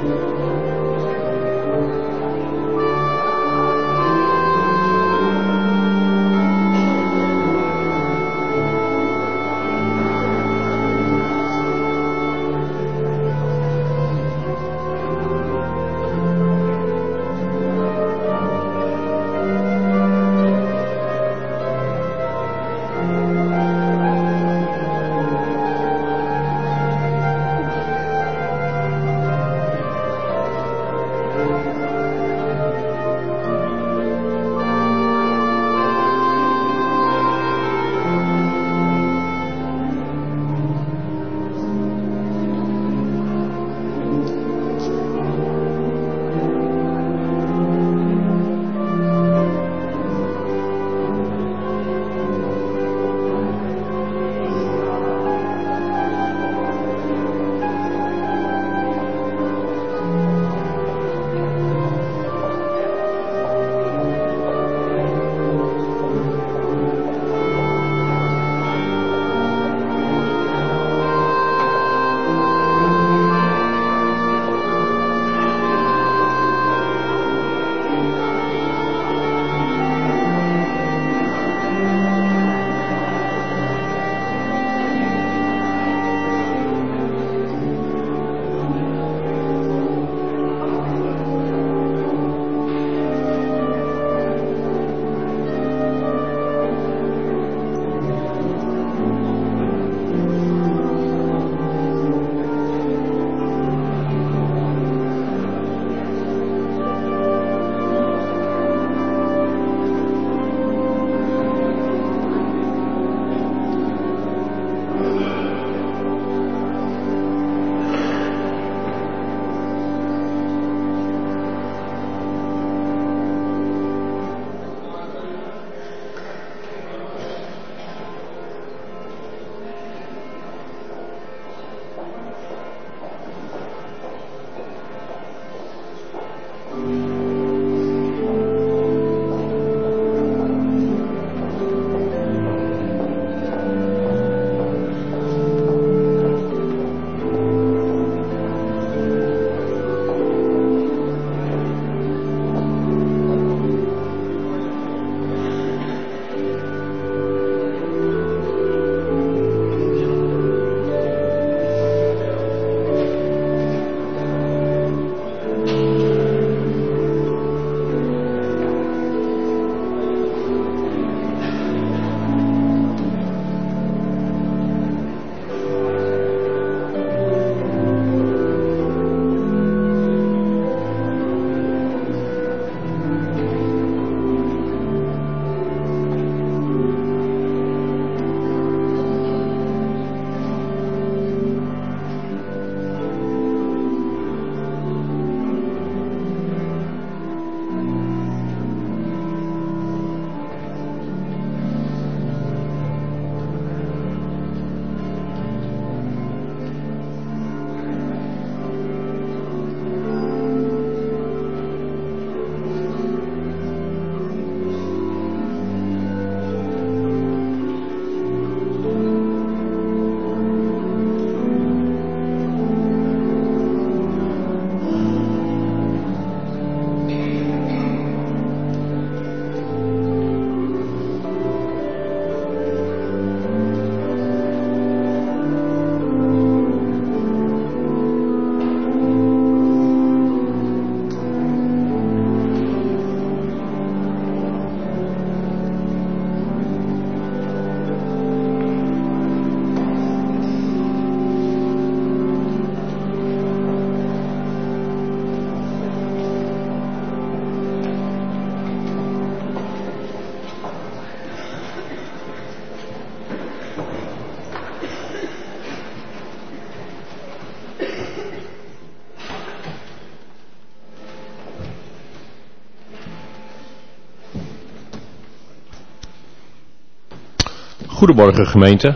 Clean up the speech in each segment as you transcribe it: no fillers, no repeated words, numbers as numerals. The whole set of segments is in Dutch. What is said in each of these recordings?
Goedemorgen gemeente.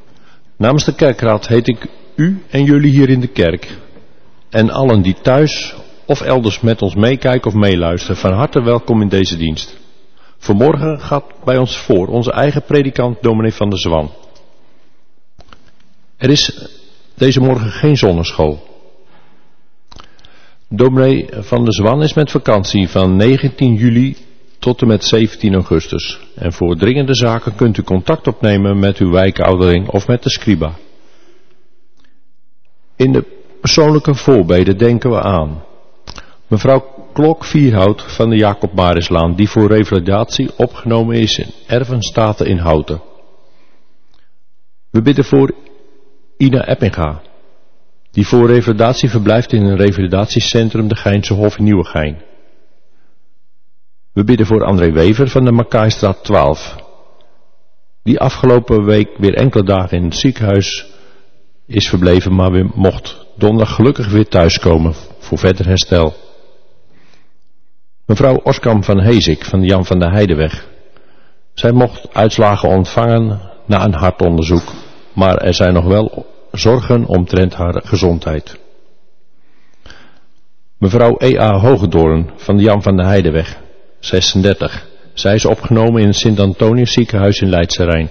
Namens de kerkraad heet ik u en jullie hier in de kerk en allen die thuis of elders met ons meekijken of meeluisteren van harte welkom in deze dienst. Vanmorgen gaat bij ons voor onze eigen predikant dominee van der Zwan. Er is deze morgen geen zonneschool. Dominee van der Zwan is met vakantie van 19 juli tot en met 17 augustus. En voor dringende zaken kunt u contact opnemen met uw wijkouderling of met de scriba. In de persoonlijke voorbeden denken we aan mevrouw Klok-Vierhout van de Jacob Marislaan, die voor revalidatie opgenomen is in Ervenstaten in Houten. We bidden voor Ina Eppinga, die voor revalidatie verblijft in een revalidatiecentrum de Geinse Hof in Nieuwegein. We bidden voor André Wever van de Makaistraat 12, die afgelopen week weer enkele dagen in het ziekenhuis is verbleven, maar weer mocht donderdag gelukkig weer thuiskomen voor verder herstel. Mevrouw Oskam van Hezik van de Jan van der Heideweg. Zij mocht uitslagen ontvangen na een hartonderzoek, maar er zijn nog wel zorgen omtrent haar gezondheid. Mevrouw E.A. Hogedoorn van de Jan van der Heideweg, 36. Zij is opgenomen in het Sint-Antonius ziekenhuis in Leidse Rijn.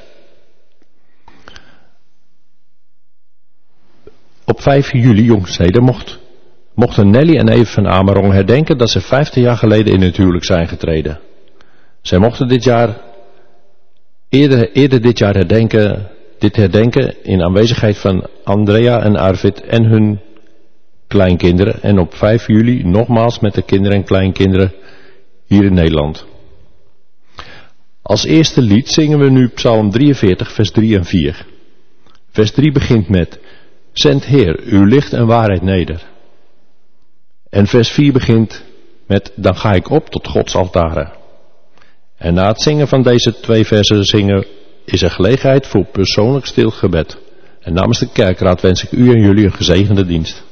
Op 5 juli jongstleden mochten Nelly en Eve van Amerong herdenken dat ze 50 jaar geleden in het huwelijk zijn getreden. Zij mochten eerder dit jaar herdenken in aanwezigheid van Andrea en Arvid en hun kleinkinderen. En op 5 juli nogmaals met de kinderen en kleinkinderen hier in Nederland. Als eerste lied zingen we nu Psalm 43 vers 3 en 4. Vers 3 begint met: Zend Heer uw licht en waarheid neder. En vers 4 begint met: Dan ga ik op tot Gods altaren. En na het zingen van deze 2 versen is er gelegenheid voor persoonlijk stil gebed. En namens de kerkraad wens ik u en jullie een gezegende dienst.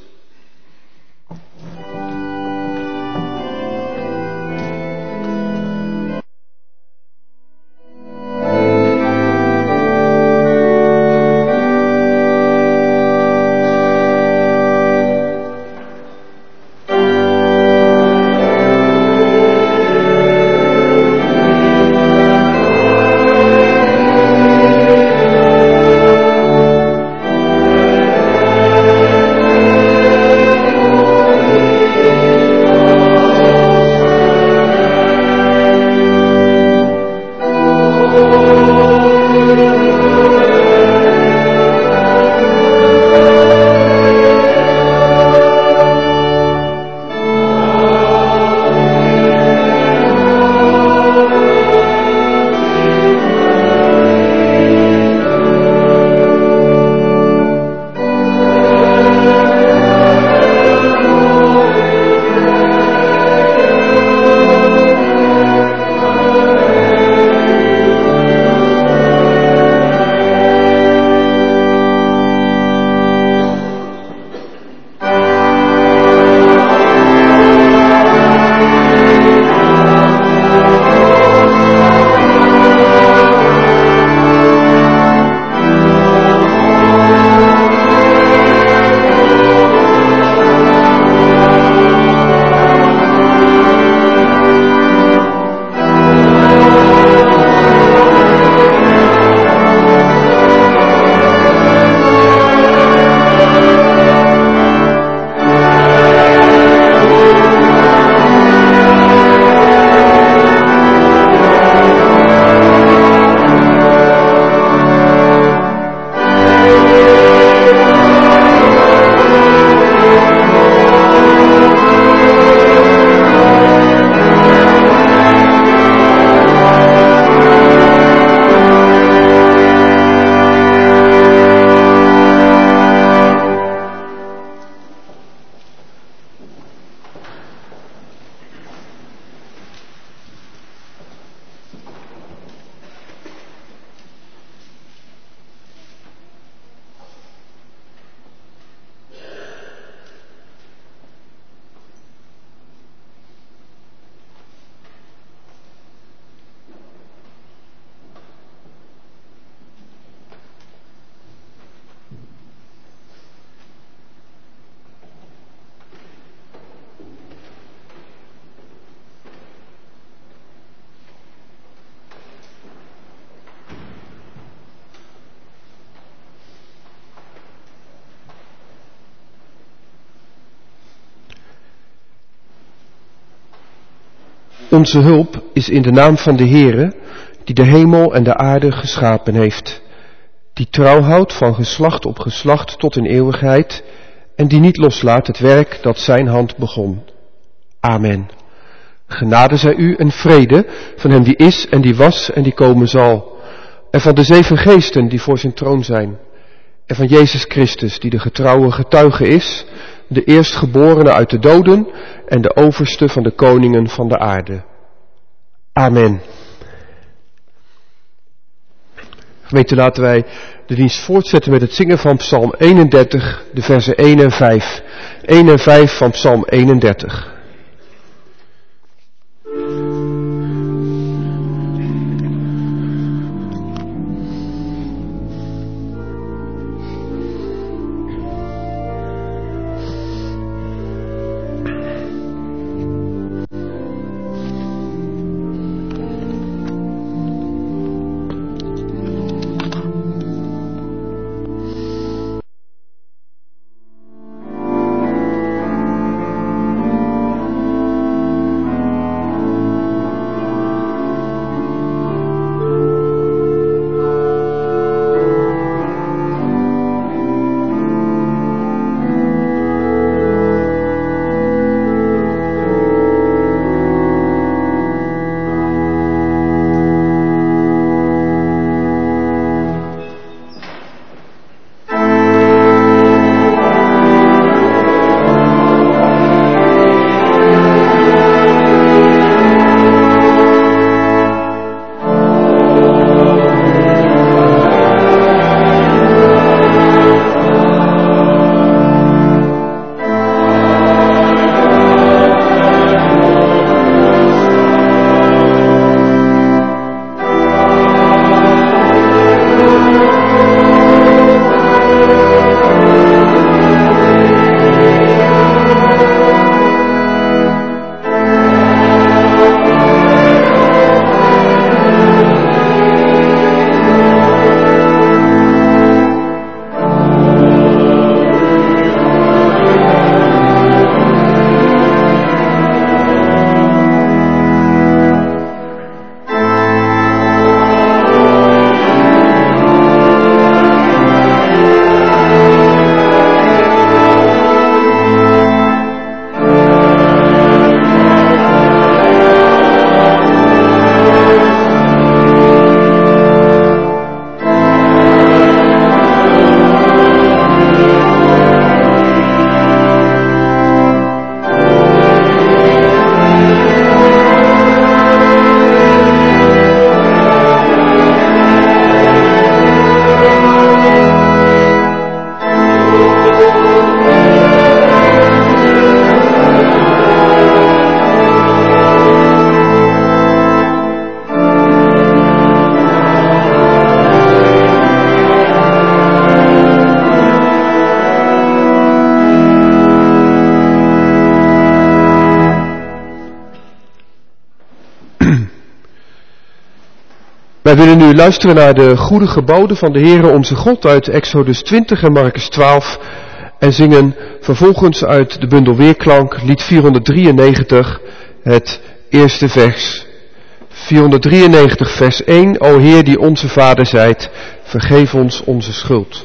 Onze hulp is in de naam van de Heere, die de hemel en de aarde geschapen heeft, die trouw houdt van geslacht op geslacht tot in eeuwigheid en die niet loslaat het werk dat zijn hand begon. Amen. Genade zij u en vrede van hem die is en die was en die komen zal, en van de 7 geesten die voor zijn troon zijn, en van Jezus Christus die de getrouwe getuige is, de eerstgeborene uit de doden en de overste van de koningen van de aarde. Amen. Gemeente, laten wij de dienst voortzetten met het zingen van Psalm 31, de versen 1 en 5. 1 en 5 van Psalm 31. Wij willen nu luisteren naar de goede geboden van de Heere onze God uit Exodus 20 en Markus 12 en zingen vervolgens uit de bundel Weerklank, lied 493, het eerste vers. 493 vers 1, O Heer die onze Vader zijt, vergeef ons onze schuld.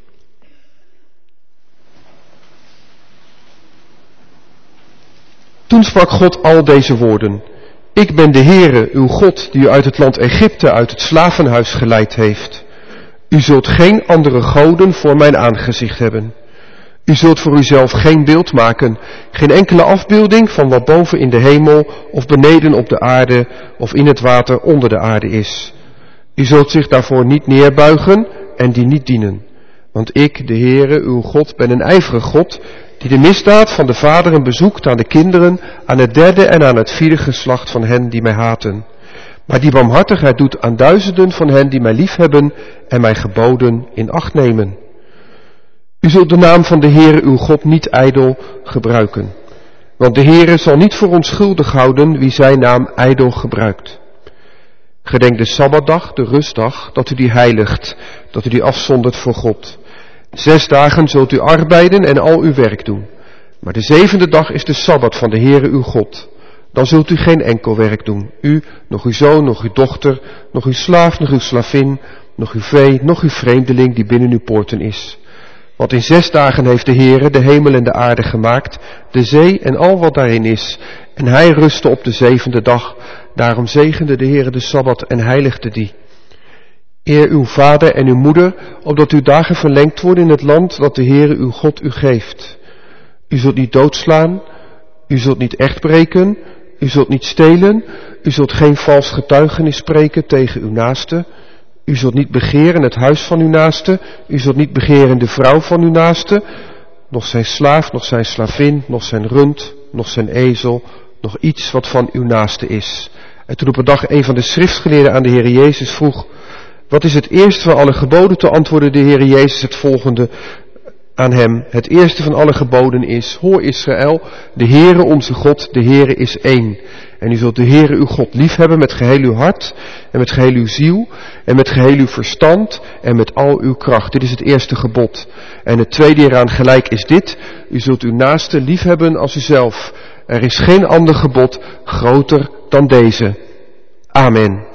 Toen sprak God al deze woorden. Ik ben de Heere, uw God, die u uit het land Egypte, uit het slavenhuis geleid heeft. U zult geen andere goden voor mijn aangezicht hebben. U zult voor uzelf geen beeld maken, geen enkele afbeelding van wat boven in de hemel of beneden op de aarde of in het water onder de aarde is. U zult zich daarvoor niet neerbuigen en die niet dienen. Want ik, de Heere, uw God, ben een ijverig God, die de misdaad van de vaderen bezoekt aan de kinderen, aan het 3e en aan het 4e geslacht van hen die mij haten. Maar die barmhartigheid doet aan duizenden van hen die mij liefhebben en mijn geboden in acht nemen. U zult de naam van de Heere uw God niet ijdel gebruiken. Want de Heere zal niet voor onschuldig houden wie zijn naam ijdel gebruikt. Gedenk de Sabbatdag, de rustdag, dat u die heiligt, dat u die afzondert voor God. 6 dagen zult u arbeiden en al uw werk doen. Maar de 7e dag is de Sabbat van de Heere uw God. Dan zult u geen enkel werk doen. U, nog uw zoon, nog uw dochter, nog uw slaaf, nog uw slavin, nog uw vee, nog uw vreemdeling die binnen uw poorten is. Want in 6 dagen heeft de Heere de hemel en de aarde gemaakt, de zee en al wat daarin is. En hij rustte op de 7e dag. Daarom zegende de Heere de Sabbat en heiligde die. Eer uw vader en uw moeder, opdat uw dagen verlengd worden in het land dat de Heere uw God u geeft. U zult niet doodslaan, u zult niet echtbreken, u zult niet stelen, u zult geen vals getuigenis spreken tegen uw naaste. U zult niet begeren het huis van uw naaste, u zult niet begeren de vrouw van uw naaste, nog zijn slaaf, nog zijn slavin, nog zijn rund, nog zijn ezel, nog iets wat van uw naaste is. En toen op een dag een van de schriftgeleerden aan de Heer Jezus vroeg, wat is het eerste van alle geboden? Te antwoordde de Heer Jezus het volgende aan hem. Het eerste van alle geboden is, hoor Israël, de Heere onze God, de Heere is één. En u zult de Heere uw God liefhebben met geheel uw hart en met geheel uw ziel en met geheel uw verstand en met al uw kracht. Dit is het eerste gebod. En het tweede hieraan gelijk is dit, u zult uw naaste liefhebben als uzelf. Er is geen ander gebod groter dan deze. Amen.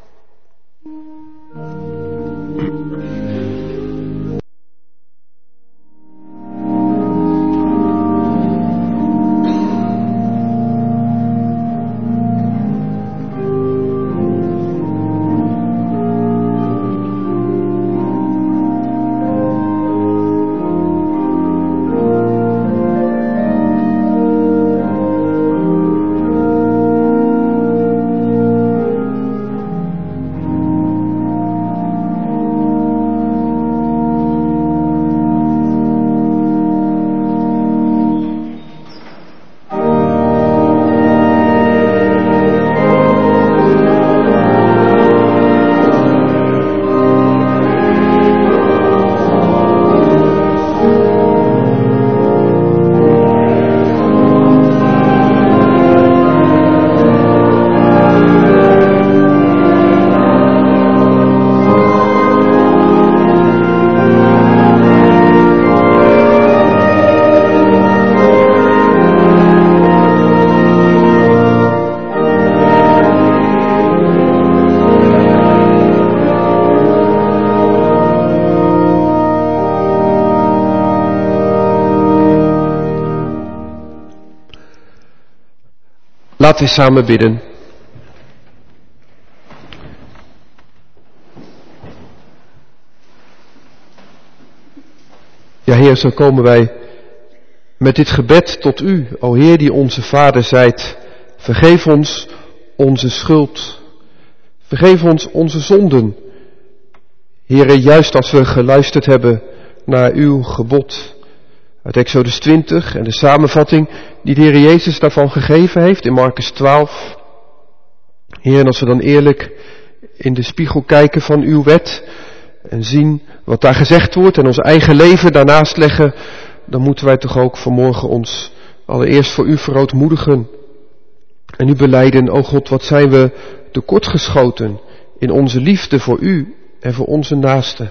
Laten we samen bidden. Ja, Heer, zo komen wij met dit gebed tot U, o Heer die onze Vader zijt. Vergeef ons onze schuld. Vergeef ons onze zonden. Heer, juist als we geluisterd hebben naar Uw gebod uit Exodus 20 en de samenvatting die de Heer Jezus daarvan gegeven heeft in Markus 12. Heer, en als we dan eerlijk in de spiegel kijken van uw wet en zien wat daar gezegd wordt en ons eigen leven daarnaast leggen, dan moeten wij toch ook vanmorgen ons allereerst voor u verootmoedigen. En u belijden, o God, wat zijn we tekortgeschoten in onze liefde voor u en voor onze naasten.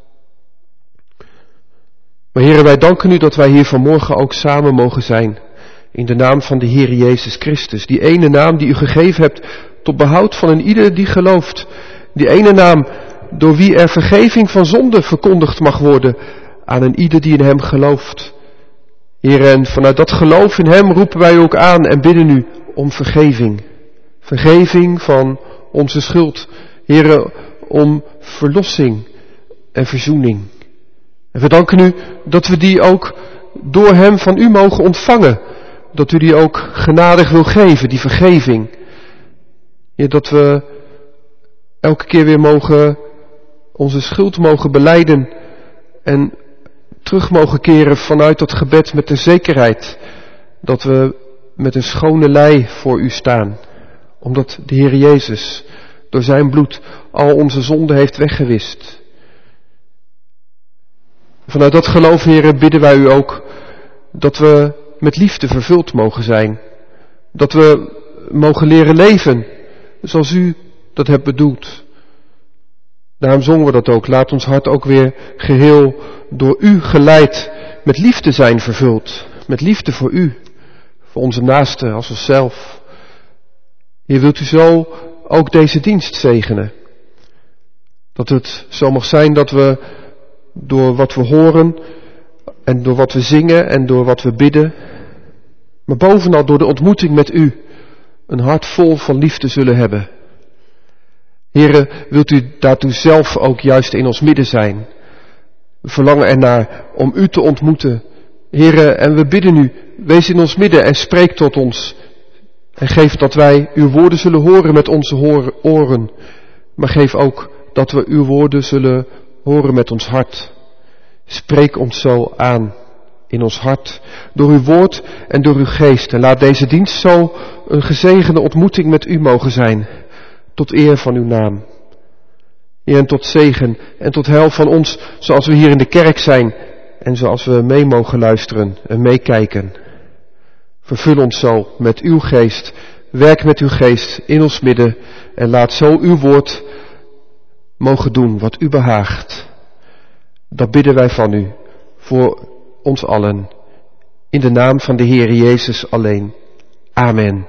Maar Heere, wij danken u dat wij hier vanmorgen ook samen mogen zijn. In de naam van de Heer Jezus Christus. Die ene naam die u gegeven hebt tot behoud van een ieder die gelooft. Die ene naam door wie er vergeving van zonde verkondigd mag worden aan een ieder die in hem gelooft. Heer, en vanuit dat geloof in hem roepen wij ook aan en bidden u om vergeving. Vergeving van onze schuld. Heer, om verlossing en verzoening. En we danken u dat we die ook door hem van u mogen ontvangen. Dat u die ook genadig wil geven, die vergeving. Ja, dat we elke keer weer onze schuld mogen belijden en terug mogen keren vanuit dat gebed met de zekerheid dat we met een schone lei voor u staan. Omdat de Heer Jezus door zijn bloed al onze zonden heeft weggewist. Vanuit dat geloof, Heer, bidden wij u ook dat we met liefde vervuld mogen zijn. Dat we mogen leren leven zoals u dat hebt bedoeld. Daarom zongen we dat ook. Laat ons hart ook weer geheel door u geleid met liefde zijn vervuld. Met liefde voor u, voor onze naasten als onszelf. Heer, wilt u zo ook deze dienst zegenen? Dat het zo mag zijn dat we door wat we horen en door wat we zingen en door wat we bidden, maar bovenal door de ontmoeting met u, een hart vol van liefde zullen hebben. Heere, wilt u daartoe zelf ook juist in ons midden zijn? We verlangen ernaar om u te ontmoeten. Heere, en we bidden u, wees in ons midden en spreek tot ons. En geef dat wij uw woorden zullen horen met onze oren. Maar geef ook dat we uw woorden zullen horen met ons hart. Spreek ons zo aan in ons hart, door uw woord en door uw geest. En laat deze dienst zo een gezegende ontmoeting met u mogen zijn, tot eer van uw naam. Heer, en tot zegen en tot heil van ons, zoals we hier in de kerk zijn en zoals we mee mogen luisteren en meekijken. Vervul ons zo met uw geest, werk met uw geest in ons midden en laat zo uw woord mogen doen wat u behaagt. Dat bidden wij van u, voor ons allen, in de naam van de Heer Jezus alleen. Amen.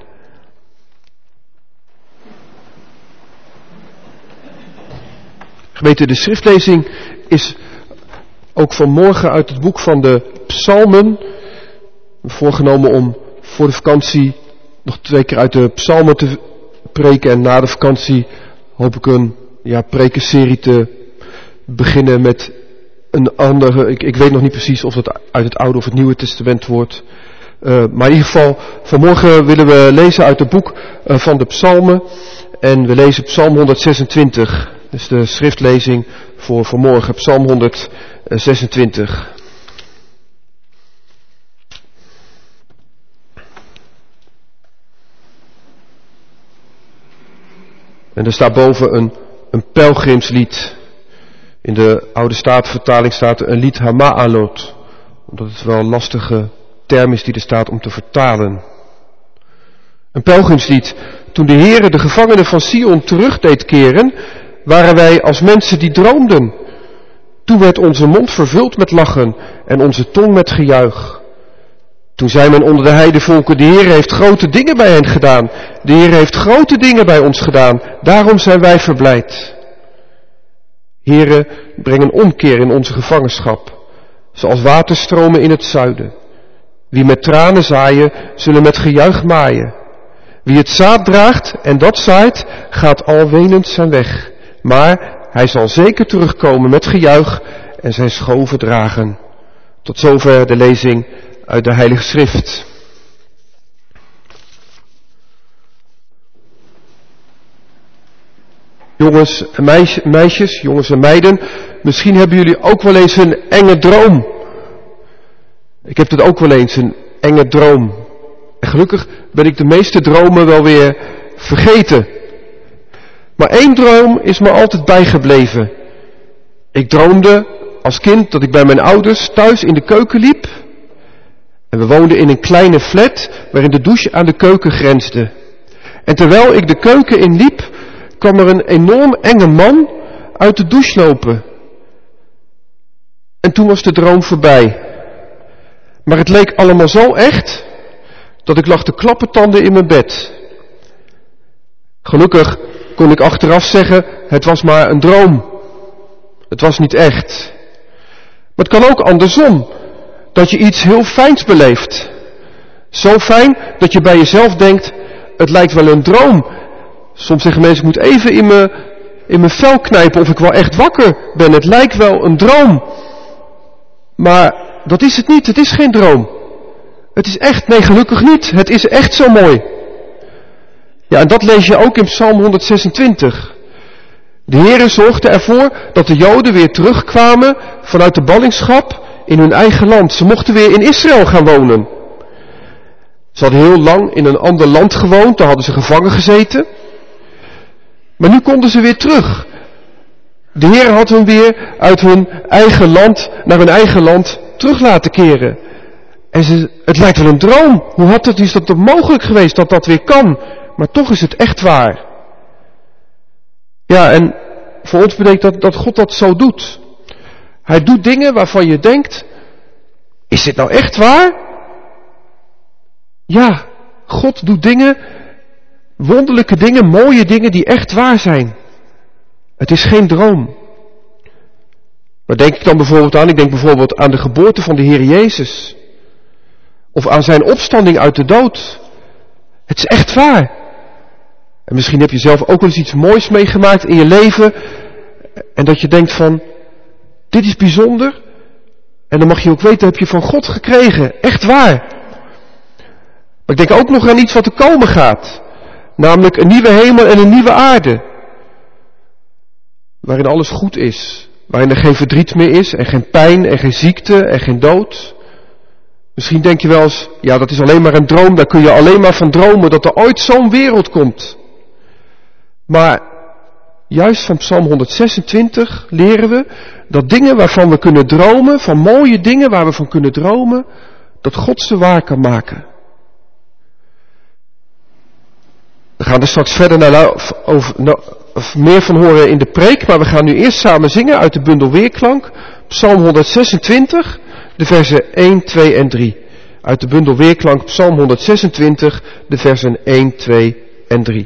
Gemeente, de schriftlezing is ook vanmorgen uit het boek van de Psalmen. Voorgenomen om voor de vakantie nog 2 keer uit de Psalmen te preken. En na de vakantie hoop ik een prekenserie te beginnen met een andere. Ik weet nog niet precies of het uit het Oude of het Nieuwe Testament wordt. Maar in ieder geval, vanmorgen willen we lezen uit het boek van de Psalmen. En we lezen Psalm 126. Dus de schriftlezing voor vanmorgen, Psalm 126. En er staat boven een pelgrimslied. In de oude Statenvertaling staat er een lied Hama'alot. Omdat het wel een lastige term is die er staat om te vertalen. Een pelgrimslied. Toen de Heere de gevangenen van Sion terug deed keren, waren wij als mensen die droomden. Toen werd onze mond vervuld met lachen en onze tong met gejuich. Toen zei men onder de heidevolken, de Heer heeft grote dingen bij hen gedaan. De Heer heeft grote dingen bij ons gedaan. Daarom zijn wij verblijd. Heere, breng een omkeer in onze gevangenschap, zoals waterstromen in het zuiden. Wie met tranen zaaien, zullen met gejuich maaien. Wie het zaad draagt en dat zaait, gaat al wenend zijn weg. Maar hij zal zeker terugkomen met gejuich en zijn schoven dragen. Tot zover de lezing uit de Heilige Schrift. Jongens en meisjes, jongens en meiden, misschien hebben jullie ook wel eens een enge droom. Ik heb het ook wel eens, een enge droom. En gelukkig ben ik de meeste dromen wel weer vergeten. Maar 1 droom is me altijd bijgebleven. Ik droomde als kind dat ik bij mijn ouders thuis in de keuken liep. En we woonden in een kleine flat waarin de douche aan de keuken grensde. En terwijl ik de keuken in liep, kwam er een enorm enge man uit de douche lopen. En toen was de droom voorbij. Maar het leek allemaal zo echt, dat ik lag te klappertanden in mijn bed. Gelukkig kon ik achteraf zeggen, het was maar een droom. Het was niet echt. Maar het kan ook andersom, dat je iets heel fijns beleeft. Zo fijn dat je bij jezelf denkt, het lijkt wel een droom. Soms zeggen mensen, ik moet even in mijn vel knijpen of ik wel echt wakker ben. Het lijkt wel een droom. Maar dat is het niet, het is geen droom. Het is echt, nee gelukkig niet, het is echt zo mooi. Ja, en dat lees je ook in Psalm 126. De Heere zorgde ervoor dat de Joden weer terugkwamen vanuit de ballingschap in hun eigen land. Ze mochten weer in Israël gaan wonen. Ze hadden heel lang in een ander land gewoond, daar hadden ze gevangen gezeten. Maar nu konden ze weer terug. De Heer had hen weer uit hun eigen land naar hun eigen land terug laten keren. En het lijkt wel een droom. Hoe is dat toch mogelijk geweest dat dat weer kan? Maar toch is het echt waar. Ja, en voor ons betekent dat God dat zo doet. Hij doet dingen waarvan je denkt, is dit nou echt waar? Ja, God doet dingen Wonderlijke dingen, mooie dingen die echt waar zijn. Het is geen droom. Waar denk ik dan bijvoorbeeld aan? Ik denk bijvoorbeeld aan de geboorte van de Heer Jezus. Of aan zijn opstanding uit de dood. Het is echt waar. En misschien heb je zelf ook wel eens iets moois meegemaakt in je leven. En dat je denkt van, dit is bijzonder. En dan mag je ook weten, heb je van God gekregen. Echt waar. Maar ik denk ook nog aan iets wat er komen gaat. Namelijk een nieuwe hemel en een nieuwe aarde. Waarin alles goed is. Waarin er geen verdriet meer is. En geen pijn en geen ziekte en geen dood. Misschien denk je wel eens, ja, dat is alleen maar een droom. Daar kun je alleen maar van dromen dat er ooit zo'n wereld komt. Maar juist van Psalm 126 leren we dat dingen waarvan we kunnen dromen, van mooie dingen waar we van kunnen dromen, dat God ze waar kan maken. We gaan er straks verder meer van horen in de preek, maar we gaan nu eerst samen zingen uit de bundel Weerklank, Psalm 126, de versen 1, 2 en 3. Uit de bundel Weerklank, Psalm 126, de versen 1, 2 en 3.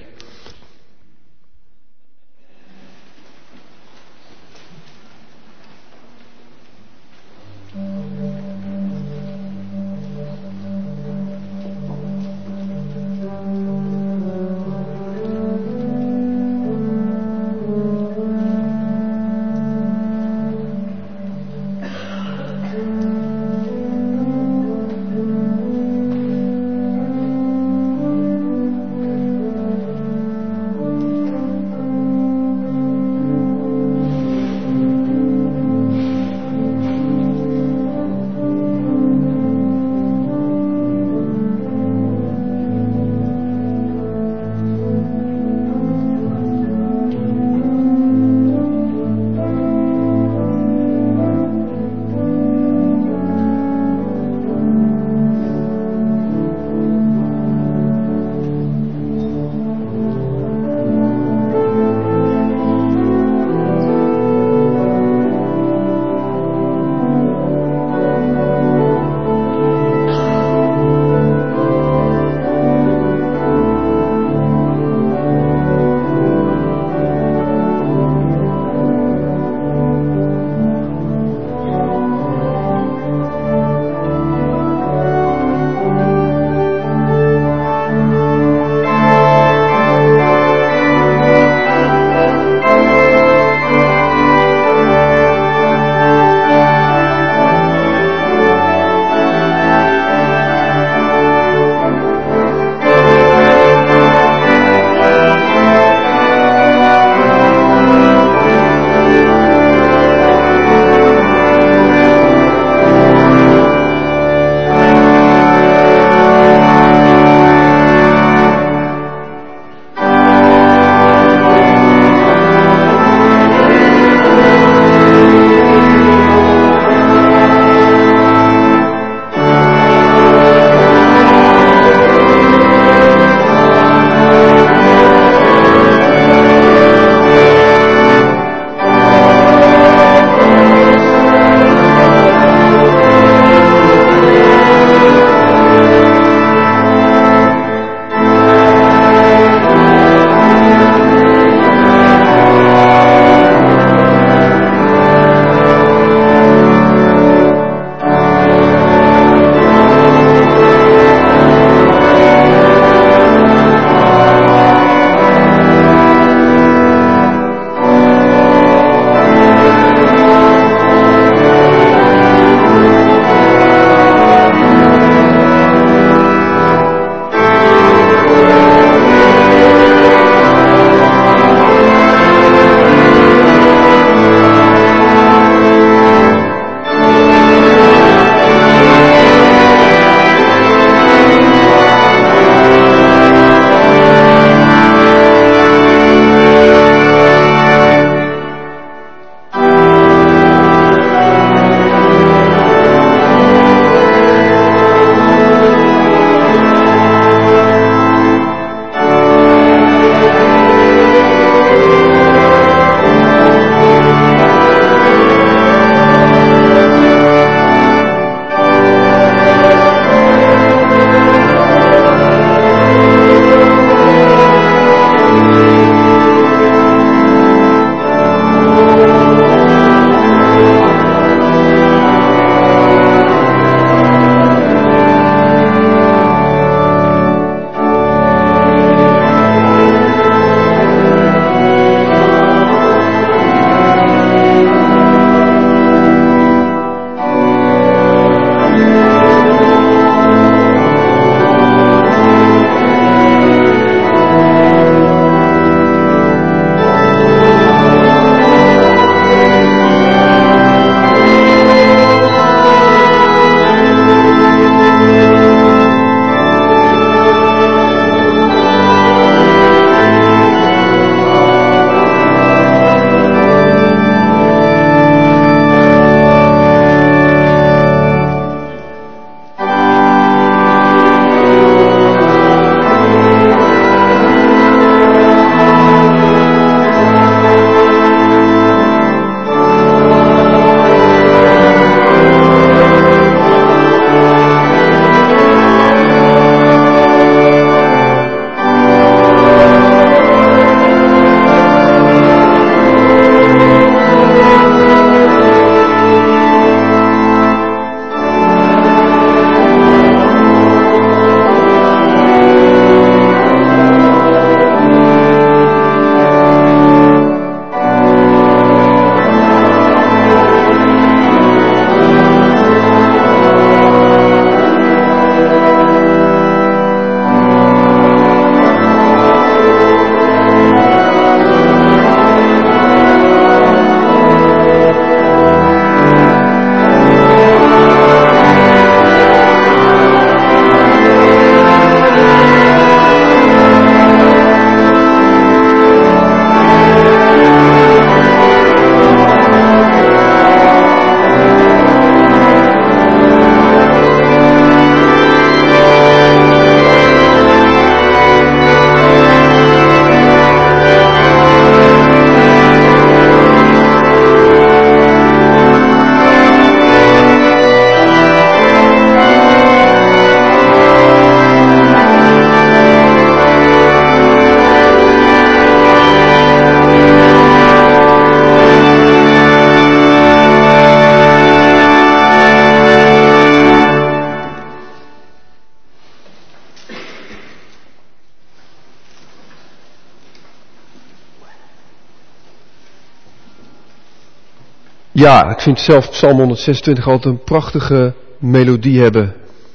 Ja, ik vind zelf Psalm 126 altijd een prachtige melodie hebben.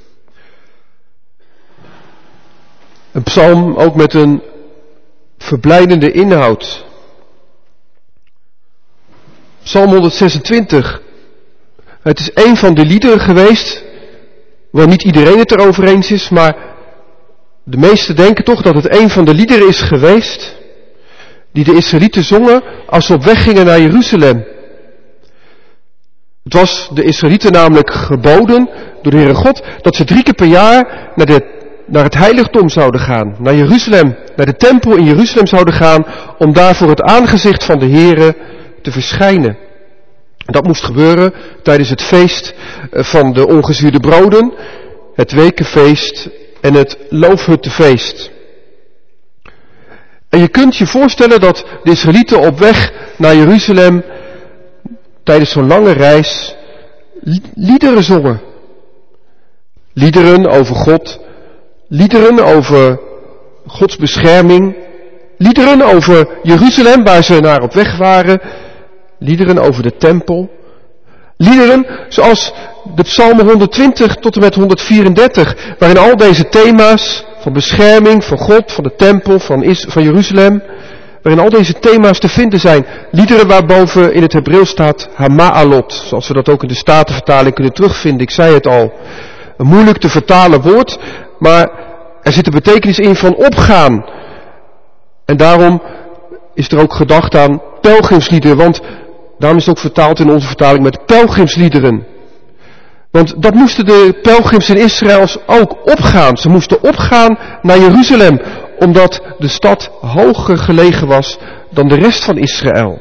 Een psalm ook met een verblijdende inhoud. Psalm 126. Het is een van de liederen geweest waar niet iedereen het erover eens is, maar de meesten denken toch dat het een van de liederen is geweest die de Israëlieten zongen als ze op weg gingen naar Jeruzalem. Het was de Israëlieten namelijk geboden door de Heere God dat ze 3 keer per jaar naar het heiligdom zouden gaan, naar Jeruzalem, naar de tempel in Jeruzalem zouden gaan, om daar voor het aangezicht van de Heere te verschijnen. Dat moest gebeuren tijdens het feest van de ongezuurde broden, het wekenfeest en het loofhuttenfeest. En je kunt je voorstellen dat de Israëlieten op weg naar Jeruzalem tijdens zo'n lange reis liederen zongen. Liederen over God, liederen over Gods bescherming, liederen over Jeruzalem waar ze naar op weg waren, liederen over de tempel, liederen zoals de psalmen 120 tot en met 134, waarin al deze thema's van bescherming, van God, van de tempel, van Jeruzalem, waarin al deze thema's te vinden zijn. Liederen waarboven in het Hebreeuws staat Hama'alot, zoals we dat ook in de Statenvertaling kunnen terugvinden. Ik zei het al, een moeilijk te vertalen woord, maar er zit een betekenis in van opgaan. En daarom is er ook gedacht aan pelgrimsliederen, want daarom is het ook vertaald in onze vertaling met pelgrimsliederen. Want dat moesten de pelgrims in Israël ook opgaan. Ze moesten opgaan naar Jeruzalem, omdat de stad hoger gelegen was dan de rest van Israël.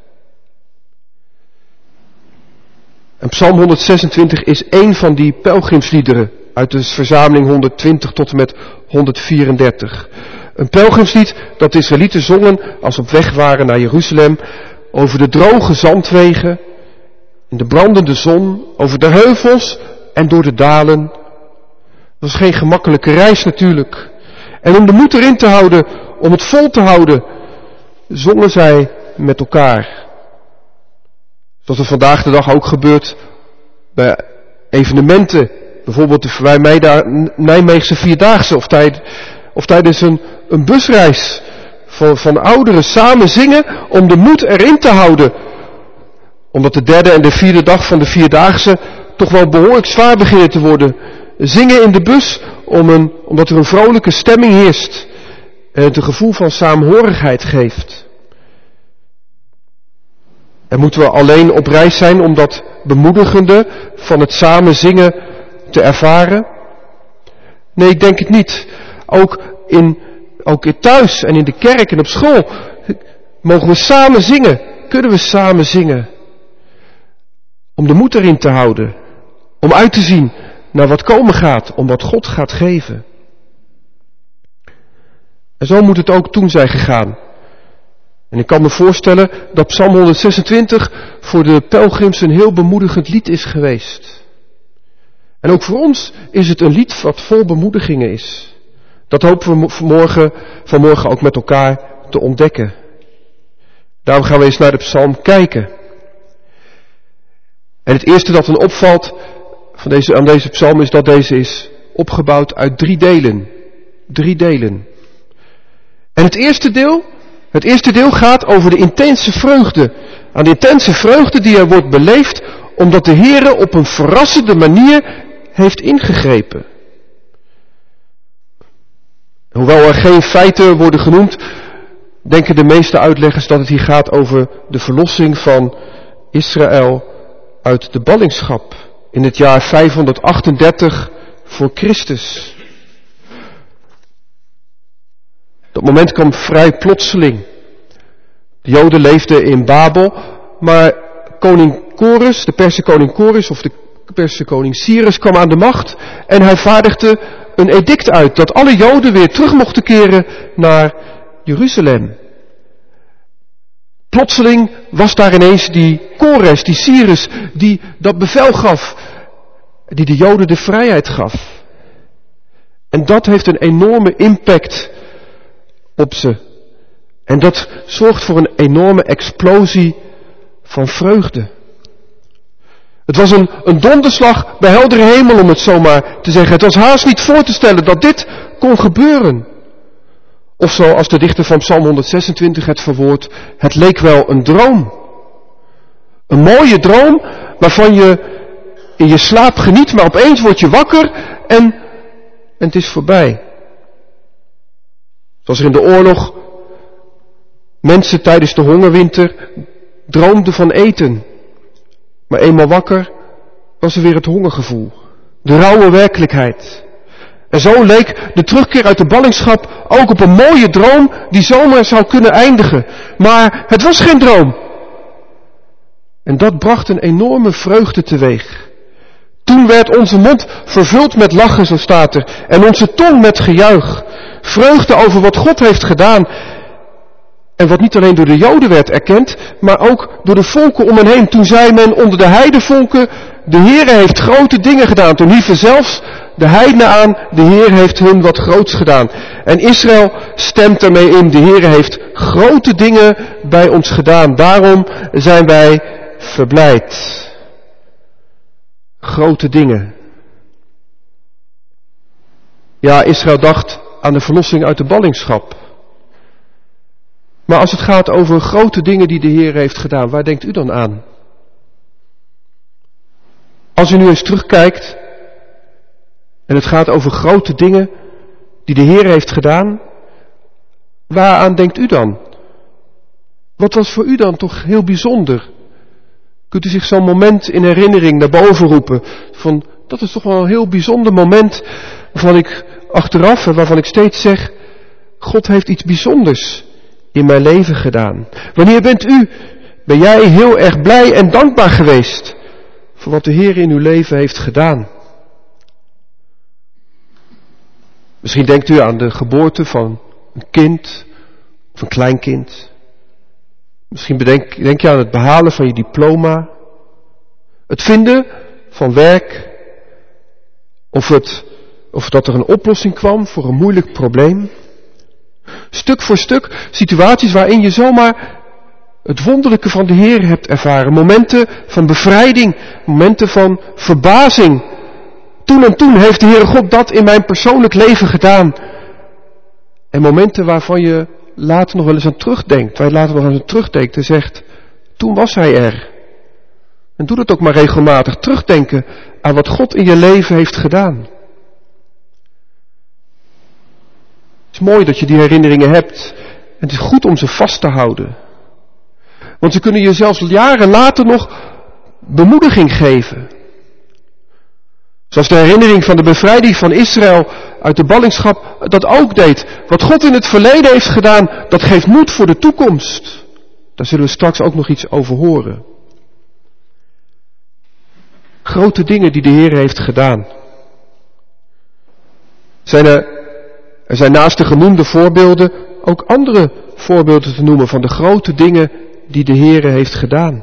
En Psalm 126 is één van die pelgrimsliederen uit de verzameling 120 tot en met 134. Een pelgrimslied dat de Israëlieten zongen als ze op weg waren naar Jeruzalem, over de droge zandwegen, in de brandende zon, over de heuvels en door de dalen. Dat was geen gemakkelijke reis natuurlijk. En om de moed erin te houden, om het vol te houden, zongen zij met elkaar. Zoals er vandaag de dag ook gebeurt bij evenementen. Bijvoorbeeld de Nijmeegse Vierdaagse of tijdens een busreis van ouderen samen zingen om de moed erin te houden. Omdat de 3e en de 4e dag van de Vierdaagse toch wel behoorlijk zwaar beginnen te worden. Zingen in de bus omdat er een vrolijke stemming heerst en het een gevoel van saamhorigheid geeft. En moeten we alleen op reis zijn om dat bemoedigende van het samen zingen te ervaren? Nee, ik denk het niet. Ook thuis en in de kerk en op school mogen we samen zingen. Kunnen we samen zingen. Om de moed erin te houden. Om uit te zien naar wat komen gaat. Om wat God gaat geven. En zo moet het ook toen zijn gegaan. En ik kan me voorstellen dat Psalm 126 voor de pelgrims een heel bemoedigend lied is geweest. En ook voor ons is het een lied wat vol bemoedigingen is. Dat hopen we vanmorgen ook met elkaar te ontdekken. Daarom gaan we eens naar de psalm kijken. En het eerste dat dan opvalt aan deze psalm is dat deze is opgebouwd uit 3 delen. 3 delen. En het eerste deel gaat over de intense vreugde. Aan de intense vreugde die er wordt beleefd omdat de Heere op een verrassende manier heeft ingegrepen. Hoewel er geen feiten worden genoemd, denken de meeste uitleggers dat het hier gaat over de verlossing van Israël uit de ballingschap in het jaar 538 voor Christus. Dat moment kwam vrij plotseling. De Joden leefden in Babel, maar koning Kores, de Perse koning Kores of de Perse koning Cyrus kwam aan de macht en hij vaardigde een edict uit dat alle Joden weer terug mochten keren naar Jeruzalem. Plotseling was daar ineens die Kores, die Cyrus, die dat bevel gaf, die de Joden de vrijheid gaf. En dat heeft een enorme impact op ze. En dat zorgt voor een enorme explosie van vreugde. Het was een donderslag bij heldere hemel, om het zo maar te zeggen. Het was haast niet voor te stellen dat dit kon gebeuren. Of zoals de dichter van Psalm 126 het verwoordt, het leek wel een droom. Een mooie droom waarvan je in je slaap geniet, maar opeens word je wakker en het is voorbij. Zoals er in de oorlog mensen tijdens de hongerwinter droomden van eten. Maar eenmaal wakker was er weer het hongergevoel. De rauwe werkelijkheid. En zo leek de terugkeer uit de ballingschap ook op een mooie droom die zomaar zou kunnen eindigen. Maar het was geen droom. En dat bracht een enorme vreugde teweeg. Toen werd onze mond vervuld met lachen, zo staat er, en onze tong met gejuich. Vreugde over wat God heeft gedaan. En wat niet alleen door de Joden werd erkend, maar ook door de volken om hen heen. Toen zei men onder de heidenvolken, de Heere heeft grote dingen gedaan. Toen hieven zelfs de heidenen aan, de Heer heeft hun wat groots gedaan. En Israël stemt ermee in, de Heere heeft grote dingen bij ons gedaan. Daarom zijn wij verblijd. Grote dingen. Ja, Israël dacht aan de verlossing uit de ballingschap. Maar als het gaat over grote dingen die de Heer heeft gedaan, waar denkt u dan aan? Als u nu eens terugkijkt en het gaat over grote dingen die de Heer heeft gedaan, waaraan denkt u dan? Wat was voor u dan toch heel bijzonder? Kunt u zich zo'n moment in herinnering naar boven roepen van, dat is toch wel een heel bijzonder moment waarvan ik achteraf en waarvan ik steeds zeg, God heeft iets bijzonders in mijn leven gedaan. Wanneer ben jij heel erg blij en dankbaar geweest voor wat de Heer in uw leven heeft gedaan? Misschien denkt u aan de geboorte van een kind of een kleinkind. Misschien denk je aan het behalen van je diploma. Het vinden van werk. Of dat er een oplossing kwam voor een moeilijk probleem. Stuk voor stuk situaties waarin je zomaar het wonderlijke van de Heer hebt ervaren. Momenten van bevrijding, momenten van verbazing. Toen en toen heeft de Heere God dat in mijn persoonlijk leven gedaan. En momenten waarvan je later nog wel eens aan terugdenkt. Waar je later nog aan terugdenkt en zegt, toen was Hij er. En doe dat ook maar regelmatig. Terugdenken aan wat God in je leven heeft gedaan. Het is mooi dat je die herinneringen hebt. En het is goed om ze vast te houden. Want ze kunnen je zelfs jaren later nog bemoediging geven. Zoals de herinnering van de bevrijding van Israël uit de ballingschap dat ook deed. Wat God in het verleden heeft gedaan, dat geeft moed voor de toekomst. Daar zullen we straks ook nog iets over horen. Grote dingen die de Heer heeft gedaan. Er zijn naast de genoemde voorbeelden ook andere voorbeelden te noemen van de grote dingen die de Heer heeft gedaan.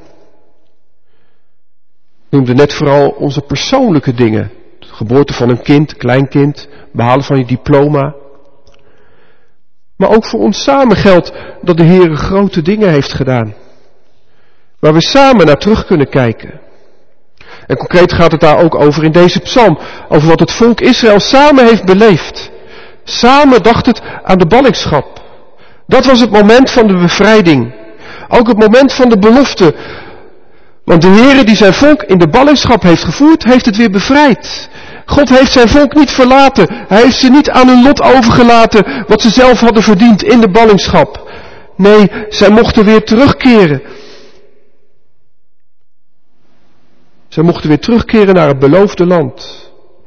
Ik noemde net vooral onze persoonlijke dingen. De geboorte van een kind, kleinkind, behalen van je diploma. Maar ook voor ons samen geldt dat de Heer grote dingen heeft gedaan. Waar we samen naar terug kunnen kijken. En concreet gaat het daar ook over in deze psalm. Over wat het volk Israël samen heeft beleefd. Samen dacht het aan de ballingschap. Dat was het moment van de bevrijding. Ook het moment van de belofte. Want de Heere die zijn volk in de ballingschap heeft gevoerd, heeft het weer bevrijd. God heeft zijn volk niet verlaten. Hij heeft ze niet aan hun lot overgelaten, wat ze zelf hadden verdiend in de ballingschap. Nee, zij mochten weer terugkeren. Zij mochten weer terugkeren naar het beloofde land.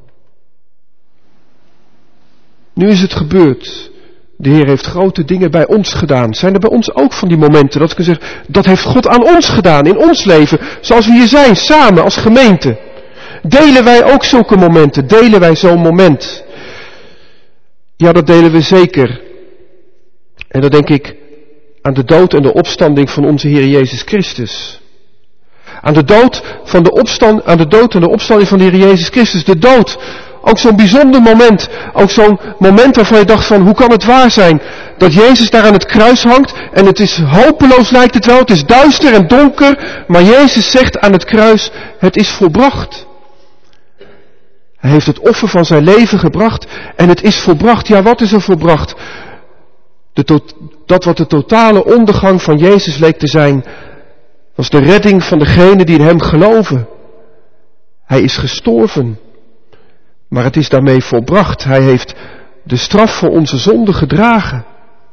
Nu is het gebeurd. De Heer heeft grote dingen bij ons gedaan. Zijn er bij ons ook van die momenten dat ik kan zeggen, dat heeft God aan ons gedaan, in ons leven, zoals we hier zijn, samen als gemeente. Delen wij ook zulke momenten? Delen wij zo'n moment? Ja, dat delen we zeker. En dan denk ik aan de dood en de opstanding van onze Heer Jezus Christus. Aan de dood en de opstanding van de Heer Jezus Christus. De dood. Ook zo'n bijzonder moment. Ook zo'n moment waarvan je dacht van, hoe kan het waar zijn? Dat Jezus daar aan het kruis hangt. En het is hopeloos lijkt het wel. Het is duister en donker. Maar Jezus zegt aan het kruis, het is volbracht. Hij heeft het offer van zijn leven gebracht. En het is volbracht. Ja, wat is er volbracht? Dat wat de totale ondergang van Jezus leek te zijn, was de redding van degenen die in hem geloven. Hij is gestorven. Maar het is daarmee volbracht. Hij heeft de straf voor onze zonde gedragen.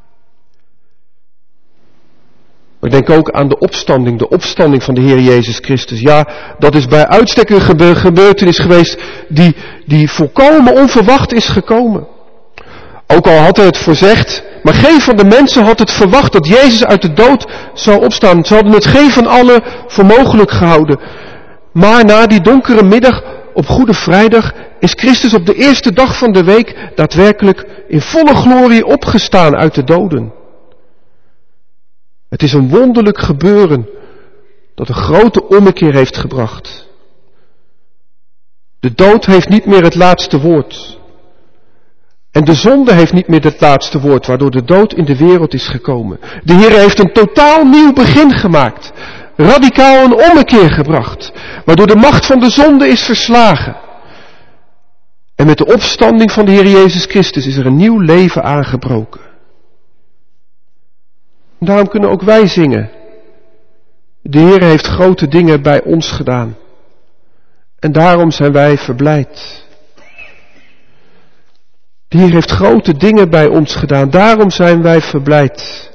Maar denk ook aan de opstanding van de Heer Jezus Christus. Ja, dat is bij uitstek een gebeurtenis geweest die volkomen onverwacht is gekomen. Ook al had hij het voorzegd, maar geen van de mensen had het verwacht dat Jezus uit de dood zou opstaan. Ze hadden het geen van allen voor mogelijk gehouden. Maar na die donkere middag op Goede Vrijdag is Christus op de eerste dag van de week daadwerkelijk in volle glorie opgestaan uit de doden. Het is een wonderlijk gebeuren dat een grote ommekeer heeft gebracht. De dood heeft niet meer het laatste woord. En de zonde heeft niet meer het laatste woord, waardoor de dood in de wereld is gekomen. De Heer heeft een totaal nieuw begin gemaakt. Radicaal een ommekeer gebracht. Waardoor de macht van de zonde is verslagen. En met de opstanding van de Heer Jezus Christus is er een nieuw leven aangebroken. En daarom kunnen ook wij zingen. De Heer heeft grote dingen bij ons gedaan. En daarom zijn wij verblijd. De Heer heeft grote dingen bij ons gedaan. Daarom zijn wij verblijd.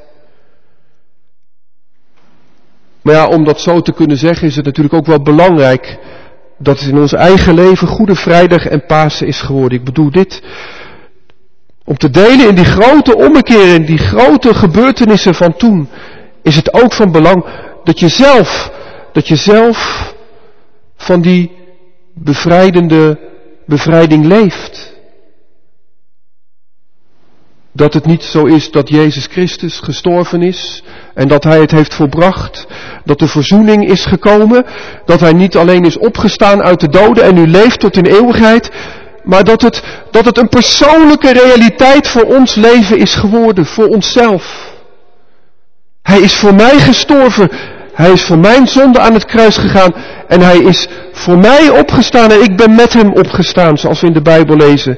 Maar ja, om dat zo te kunnen zeggen is het natuurlijk ook wel belangrijk dat het in ons eigen leven Goede Vrijdag en Pasen is geworden. Ik bedoel dit. Om te delen in die grote ommekeer, in die grote gebeurtenissen van toen, is het ook van belang dat je zelf van die bevrijding leeft. Dat het niet zo is dat Jezus Christus gestorven is en dat Hij het heeft volbracht. Dat de verzoening is gekomen. Dat Hij niet alleen is opgestaan uit de doden en nu leeft tot in eeuwigheid. Maar dat het een persoonlijke realiteit voor ons leven is geworden. Voor onszelf. Hij is voor mij gestorven. Hij is voor mijn zonde aan het kruis gegaan. En Hij is voor mij opgestaan en ik ben met Hem opgestaan. Zoals we in de Bijbel lezen.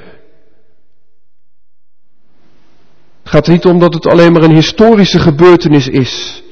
Het gaat er niet om dat het alleen maar een historische gebeurtenis is.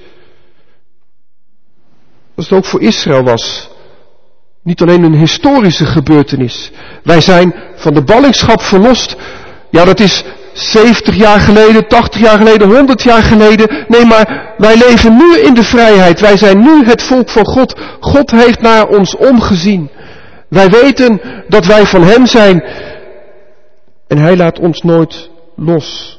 Dat het ook voor Israël was. Niet alleen een historische gebeurtenis. Wij zijn van de ballingschap verlost. Ja, dat is 70 jaar geleden, 80 jaar geleden, 100 jaar geleden. Nee, maar wij leven nu in de vrijheid. Wij zijn nu het volk van God. God heeft naar ons omgezien. Wij weten dat wij van Hem zijn. En Hij laat ons nooit los.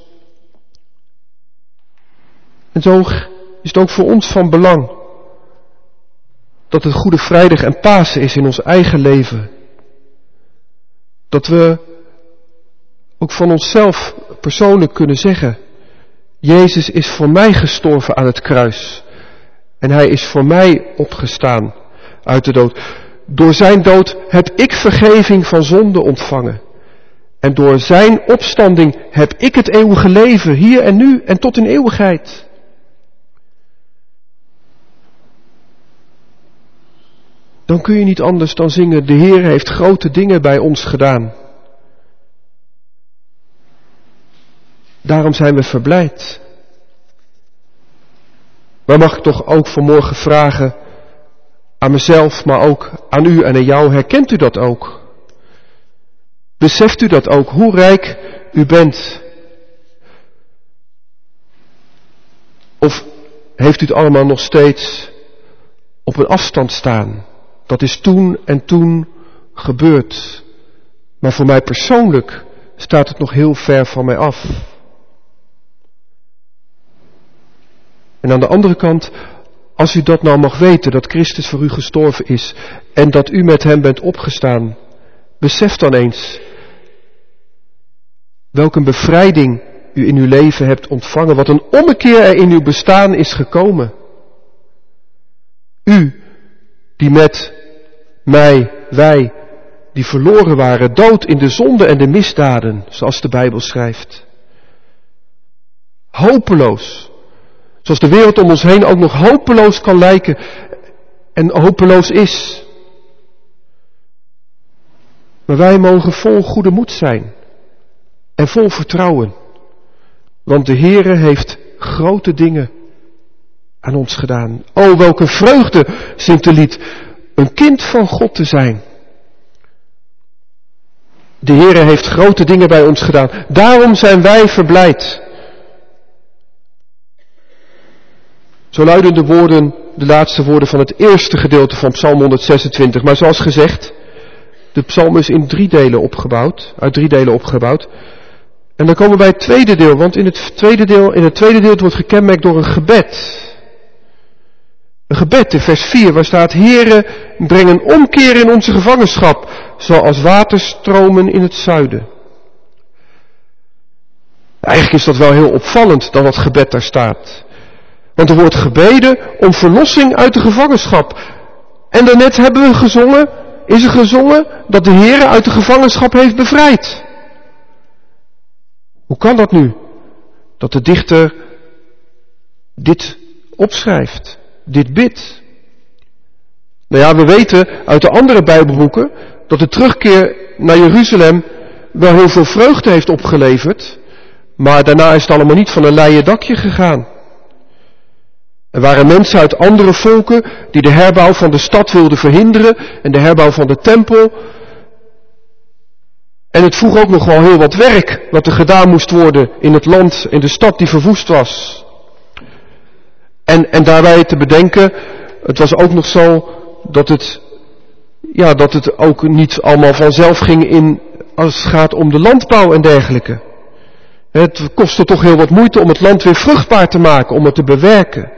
En zo is het ook voor ons van belang dat het Goede Vrijdag en Pasen is in ons eigen leven. Dat we ook van onszelf persoonlijk kunnen zeggen, Jezus is voor mij gestorven aan het kruis. En Hij is voor mij opgestaan uit de dood. Door zijn dood heb ik vergeving van zonde ontvangen. En door zijn opstanding heb ik het eeuwige leven, hier en nu en tot in eeuwigheid. Dan kun je niet anders dan zingen, de Heer heeft grote dingen bij ons gedaan. Daarom zijn we verblijd. Maar mag ik toch ook vanmorgen vragen aan mezelf, maar ook aan u en aan jou, herkent u dat ook? Beseft u dat ook, hoe rijk u bent? Of heeft u het allemaal nog steeds op een afstand staan? Dat is toen en toen gebeurd. Maar voor mij persoonlijk staat het nog heel ver van mij af. En aan de andere kant, als u dat nou mag weten, dat Christus voor u gestorven is en dat u met Hem bent opgestaan, besef dan eens welke bevrijding u in uw leven hebt ontvangen, wat een ommekeer er in uw bestaan is gekomen. U, die met wij, die verloren waren, dood in de zonde en de misdaden, zoals de Bijbel schrijft. Hopeloos. Zoals de wereld om ons heen ook nog hopeloos kan lijken en hopeloos is. Maar wij mogen vol goede moed zijn en vol vertrouwen. Want de Heere heeft grote dingen aan ons gedaan. O, welke vreugde, zingt de lied, een kind van God te zijn. De Heere heeft grote dingen bij ons gedaan. Daarom zijn wij verblijd. Zo luiden de laatste woorden van het eerste gedeelte van Psalm 126. Maar zoals gezegd, de psalm is uit 3 delen opgebouwd. En dan komen we bij het tweede deel, want in het tweede deel wordt gekenmerkt door een gebed. Een gebed in vers 4, waar staat: Heere, breng een omkeer in onze gevangenschap, zoals waterstromen in het zuiden. Eigenlijk is dat wel heel opvallend dat dat gebed daar staat. Want er wordt gebeden om verlossing uit de gevangenschap. En daarnet is er gezongen dat de Heere uit de gevangenschap heeft bevrijd. Hoe kan dat nu? Dat de dichter dit opschrijft, dit bidt. Nou ja, we weten uit de andere Bijbelboeken dat de terugkeer naar Jeruzalem wel heel veel vreugde heeft opgeleverd. Maar daarna is het allemaal niet van een leien dakje gegaan. Er waren mensen uit andere volken die de herbouw van de stad wilden verhinderen en de herbouw van de tempel. En het vroeg ook nog wel heel wat werk wat er gedaan moest worden in het land, in de stad die verwoest was. En daarbij te bedenken, het was ook nog zo dat het ook niet allemaal vanzelf ging als het gaat om de landbouw en dergelijke. Het kostte toch heel wat moeite om het land weer vruchtbaar te maken, om het te bewerken.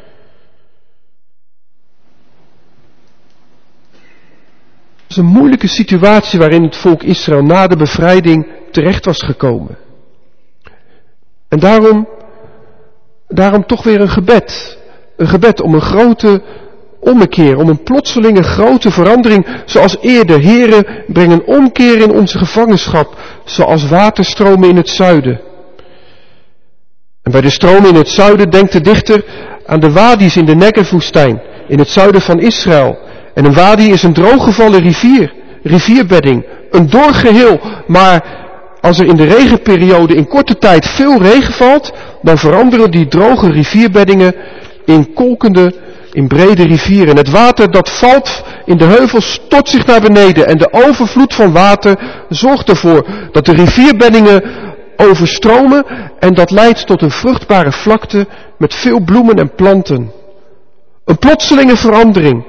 Het is een moeilijke situatie waarin het volk Israël na de bevrijding terecht was gekomen. En daarom toch weer een gebed. Een gebed om een grote ommekeer, om een plotselinge grote verandering, zoals eerder. Heere, breng een omkeer in onze gevangenschap, zoals waterstromen in het zuiden. En bij de stromen in het zuiden denkt de dichter aan de wadis in de Negev-woestijn, in het zuiden van Israël. En een wadi is een drooggevallen rivierbedding, een dor geheel. Maar als er in de regenperiode in korte tijd veel regen valt, dan veranderen die droge rivierbeddingen in kolkende, in brede rivieren. Het water dat valt in de heuvels stort zich naar beneden. En de overvloed van water zorgt ervoor dat de rivierbeddingen overstromen. En dat leidt tot een vruchtbare vlakte met veel bloemen en planten. Een plotselinge verandering.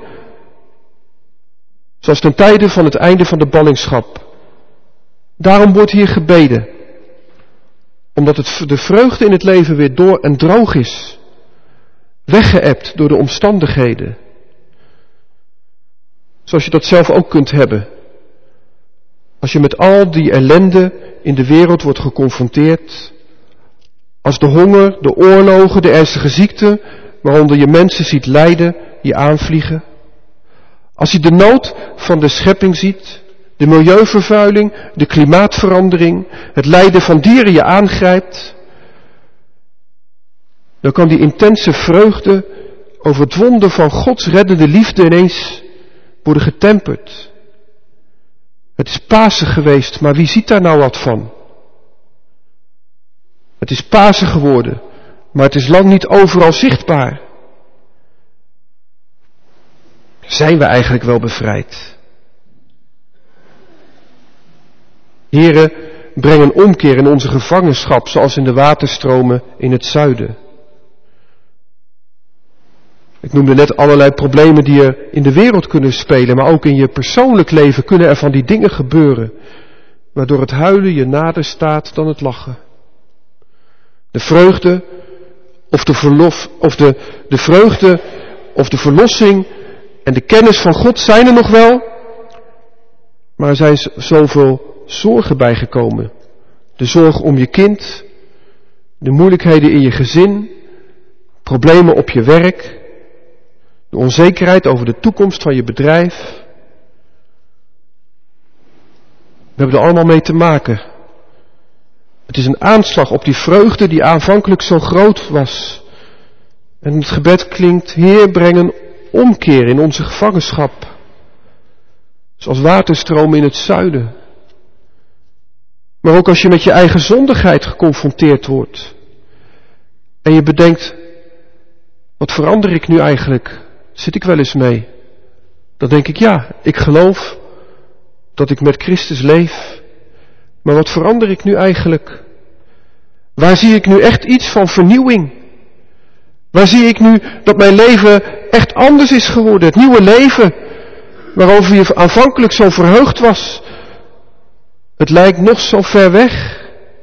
Zoals ten tijde van het einde van de ballingschap. Daarom wordt hier gebeden. Omdat de vreugde in het leven weer door en droog is. Weggeëpt door de omstandigheden. Zoals je dat zelf ook kunt hebben. Als je met al die ellende in de wereld wordt geconfronteerd. Als de honger, de oorlogen, de ernstige ziekte, waaronder je mensen ziet lijden, je aanvliegen. Als je de nood van de schepping ziet, de milieuvervuiling, de klimaatverandering, het lijden van dieren je aangrijpt, dan kan die intense vreugde over het wonder van Gods reddende liefde ineens worden getemperd. Het is Pasen geweest, maar wie ziet daar nou wat van? Het is Pasen geworden, maar het is lang niet overal zichtbaar. Zijn we eigenlijk wel bevrijd? Heere, breng een omkeer in onze gevangenschap, zoals in de waterstromen in het zuiden. Ik noemde net allerlei problemen die er in de wereld kunnen spelen, maar ook in je persoonlijk leven kunnen er van die dingen gebeuren, waardoor het huilen je nader staat dan het lachen. De vreugde of de vreugde of de verlossing en de kennis van God zijn er nog wel, maar er zijn zoveel zorgen bijgekomen. De zorg om je kind, de moeilijkheden in je gezin, problemen op je werk, De onzekerheid over de toekomst van je bedrijf. We hebben er allemaal mee te maken. Het is een aanslag op die vreugde die aanvankelijk zo groot was. En het gebed klinkt: Heer, breng een omkeer in onze gevangenschap. Zoals waterstromen in het zuiden. Maar ook als je met je eigen zondigheid geconfronteerd wordt. En je bedenkt: wat verander ik nu eigenlijk? Zit ik wel eens mee? Dan denk ik: ja, ik geloof dat ik met Christus leef. Maar wat verander ik nu eigenlijk? Waar zie ik nu echt iets van vernieuwing? Waar zie ik nu dat mijn leven echt anders is geworden? Het nieuwe leven waarover je aanvankelijk zo verheugd was. Het lijkt nog zo ver weg.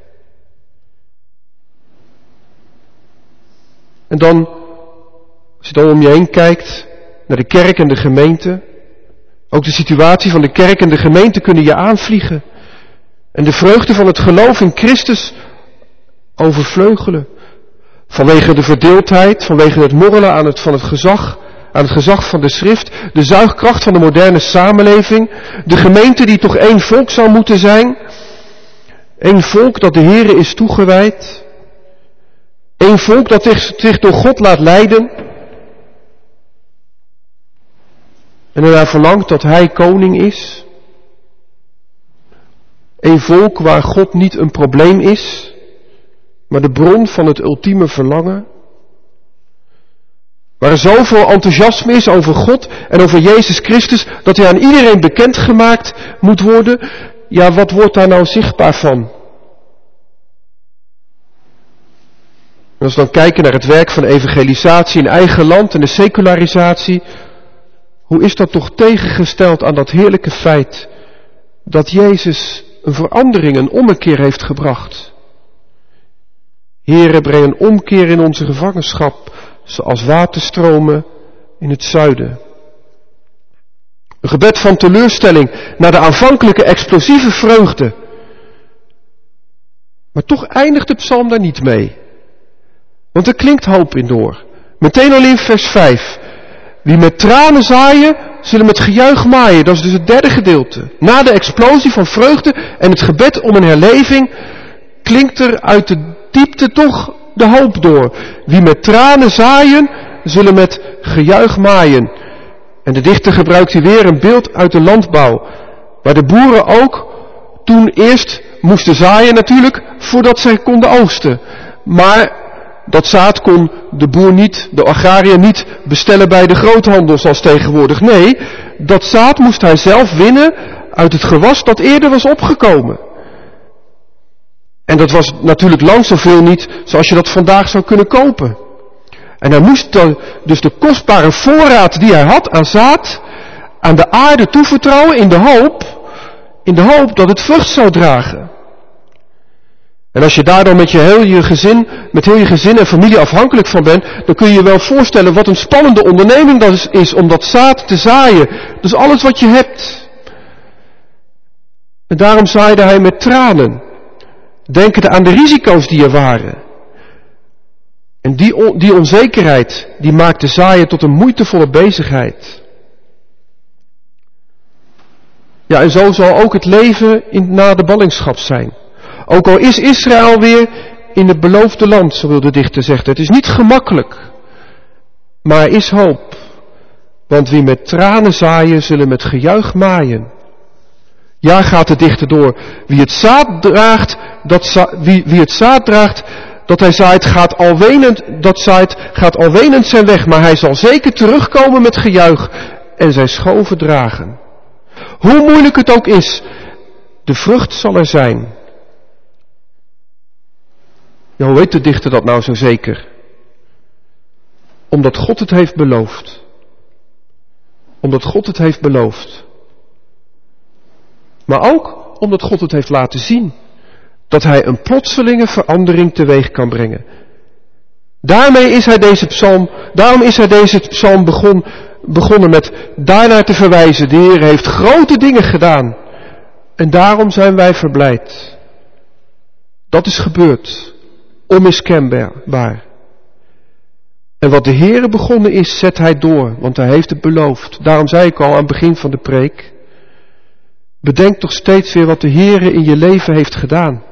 En dan, als je dan om je heen kijkt, naar de kerk en de gemeente, ook de situatie van de kerk en de gemeente kunnen je aanvliegen. En de vreugde van het geloof in Christus overvleugelen. Vanwege de verdeeldheid, vanwege het morrelen aan het gezag van de schrift, de zuigkracht van de moderne samenleving, de gemeente die toch één volk zou moeten zijn, één volk dat de Heere is toegewijd, één volk dat zich door God laat leiden en ernaar verlangt dat Hij koning is. Een volk waar God niet een probleem is, maar de bron van het ultieme verlangen. Waar er zoveel enthousiasme is over God en over Jezus Christus, dat Hij aan iedereen bekendgemaakt moet worden. Ja, wat wordt daar nou zichtbaar van? En als we dan kijken naar het werk van evangelisatie in eigen land en de secularisatie, hoe is dat toch tegengesteld aan dat heerlijke feit dat Jezus een verandering, een ommekeer heeft gebracht. Heere, breng een omkeer in onze gevangenschap, zoals waterstromen in het zuiden. Een gebed van teleurstelling naar de aanvankelijke explosieve vreugde. Maar toch eindigt de psalm daar niet mee. Want er klinkt hoop in door. Meteen al in vers 5. Wie met tranen zaaien, zullen met gejuich maaien. Dat is dus het derde gedeelte. Na de explosie van vreugde en het gebed om een herleving, klinkt er uit de diepte toch de hoop door. Wie met tranen zaaien, zullen met gejuich maaien. En de dichter gebruikt hier weer een beeld uit de landbouw. Waar de boeren ook toen eerst moesten zaaien natuurlijk, voordat zij konden oogsten. Maar dat zaad kon de boer niet, de agrariër niet bestellen bij de groothandel zoals tegenwoordig. Nee, dat zaad moest hij zelf winnen uit het gewas dat eerder was opgekomen. En dat was natuurlijk lang zoveel niet zoals je dat vandaag zou kunnen kopen. En hij moest dus de kostbare voorraad die hij had aan zaad aan de aarde toevertrouwen in de hoop dat het vrucht zou dragen. En als je daar dan met heel je gezin en familie afhankelijk van bent, dan kun je je wel voorstellen wat een spannende onderneming dat is om dat zaad te zaaien. Dus alles wat je hebt. En daarom zaaide hij met tranen, denkende aan de risico's die er waren. En die onzekerheid, die maakte zaaien tot een moeitevolle bezigheid. Ja, en zo zal ook het leven na de ballingschap zijn. Ook al is Israël weer in het beloofde land, zo wil de dichter zeggen. Het is niet gemakkelijk, maar er is hoop. Want wie met tranen zaaien, zullen met gejuich maaien. Ja, gaat de dichter door. Wie het zaad draagt, dat hij zaait, gaat al wenend zijn weg. Maar hij zal zeker terugkomen met gejuich en zijn schoven dragen. Hoe moeilijk het ook is, de vrucht zal er zijn. Ja, hoe weet de dichter dat nou zo zeker? Omdat God het heeft beloofd. Omdat God het heeft beloofd. Maar ook omdat God het heeft laten zien. Dat hij een plotselinge verandering teweeg kan brengen. Daarom is hij deze psalm begonnen met daarnaar te verwijzen. De Heer heeft grote dingen gedaan. En daarom zijn wij verblijd. Dat is gebeurd. Onmiskenbaar. En wat de Heere begonnen is, zet hij door, want hij heeft het beloofd. Daarom zei ik al aan het begin van de preek, bedenk toch steeds weer wat de Heere in je leven heeft gedaan.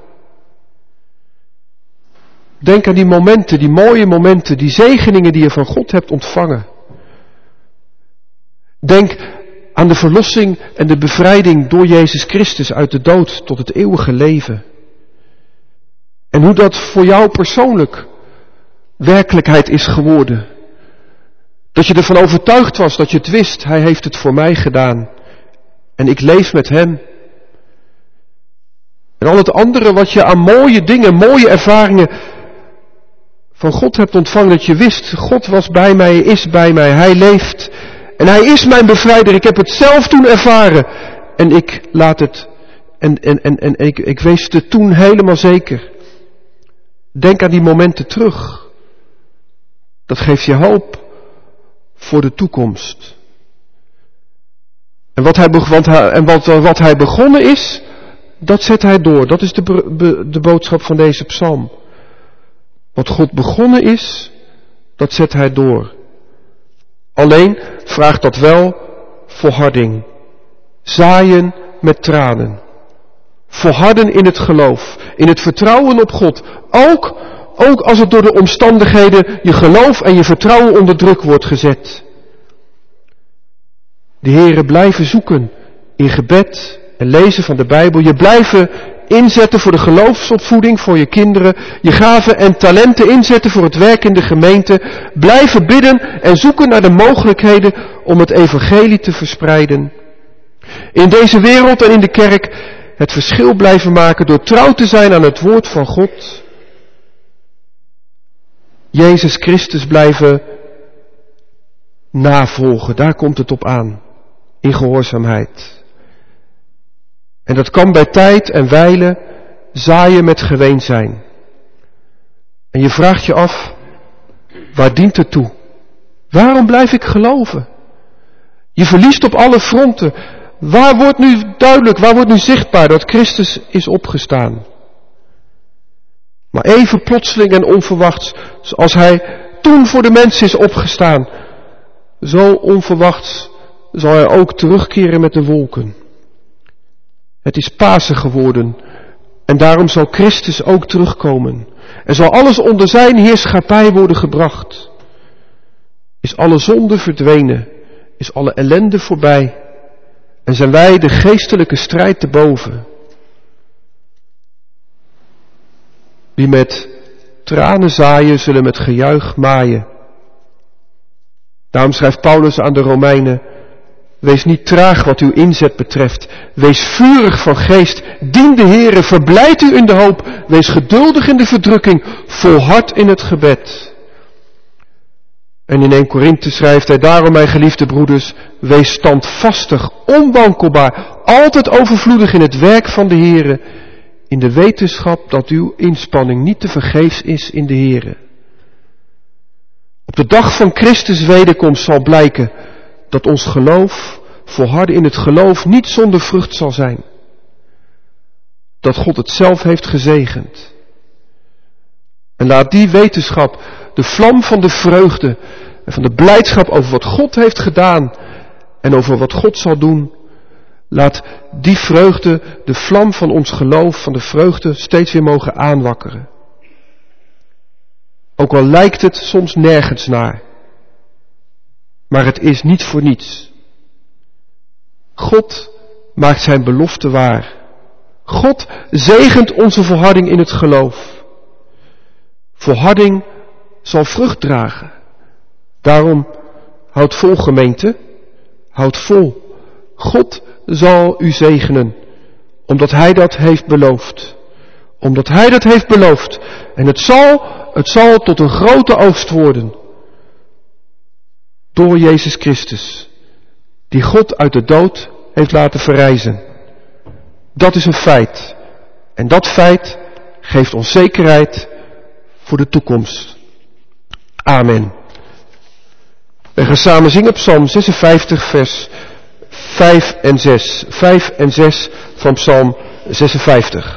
Denk aan die momenten, die mooie momenten, die zegeningen die je van God hebt ontvangen. Denk aan de verlossing en de bevrijding door Jezus Christus uit de dood tot het eeuwige leven. En hoe dat voor jou persoonlijk werkelijkheid is geworden. Dat je ervan overtuigd was, dat je het wist, hij heeft het voor mij gedaan. En ik leef met hem. En al het andere wat je aan mooie dingen, mooie ervaringen van God hebt ontvangen, dat je wist, God was bij mij, is bij mij, hij leeft. En hij is mijn bevrijder, ik heb het zelf toen ervaren. En ik laat het, en ik wist het toen helemaal zeker. Denk aan die momenten terug. Dat geeft je hoop voor de toekomst. En wat hij begonnen is, dat zet hij door. Dat is de boodschap van deze psalm. Wat God begonnen is, dat zet hij door. Alleen vraagt dat wel volharding. Zaaien met tranen. Volharden in het geloof. In het vertrouwen op God. Ook als het door de omstandigheden je geloof en je vertrouwen onder druk wordt gezet. De Heere blijven zoeken in gebed en lezen van de Bijbel. Je blijven inzetten voor de geloofsopvoeding voor je kinderen. Je gaven en talenten inzetten voor het werk in de gemeente. Blijven bidden en zoeken naar de mogelijkheden om het evangelie te verspreiden. In deze wereld en in de kerk het verschil blijven maken door trouw te zijn aan het woord van God. Jezus Christus blijven navolgen, daar komt het op aan. In gehoorzaamheid. En dat kan bij tijd en wijle zaaien met geween zijn. En je vraagt je af, waar dient het toe? Waarom blijf ik geloven? Je verliest op alle fronten. Waar wordt nu duidelijk, waar wordt nu zichtbaar dat Christus is opgestaan? Maar even plotseling en onverwachts, zoals hij toen voor de mensen is opgestaan, zo onverwachts zal hij ook terugkeren met de wolken. Het is Pasen geworden en daarom zal Christus ook terugkomen. En zal alles onder zijn heerschappij worden gebracht. Is alle zonde verdwenen, is alle ellende voorbij en zijn wij de geestelijke strijd te boven. Wie met tranen zaaien, zullen met gejuich maaien. Daarom schrijft Paulus aan de Romeinen, wees niet traag wat uw inzet betreft. Wees vurig van geest. Dien de Heere. Verblijd u in de hoop. Wees geduldig in de verdrukking. Volhard in het gebed. En in 1 Korinthe schrijft hij, daarom mijn geliefde broeders, wees standvastig, onwankelbaar, altijd overvloedig in het werk van de Heere, in de wetenschap dat uw inspanning niet te vergeefs is in de Heere. Op de dag van Christus wederkomst zal blijken dat ons geloof, volharden in het geloof, niet zonder vrucht zal zijn. Dat God het zelf heeft gezegend. En laat die wetenschap, de vlam van de vreugde en van de blijdschap over wat God heeft gedaan en over wat God zal doen, laat die vreugde, de vlam van ons geloof, van de vreugde, steeds weer mogen aanwakkeren. Ook al lijkt het soms nergens naar. Maar het is niet voor niets. God maakt zijn belofte waar. God zegent onze volharding in het geloof. Volharding zal vrucht dragen. Daarom houd vol, gemeente. Houd vol. God zal u zegenen. Omdat hij dat heeft beloofd. Omdat hij dat heeft beloofd. En het zal tot een grote oogst worden. Door Jezus Christus. Die God uit de dood heeft laten verrijzen. Dat is een feit. En dat feit geeft ons zekerheid voor de toekomst. Amen. We gaan samen zingen Psalm 56 vers 5 en 6. 5 en 6 van Psalm 56.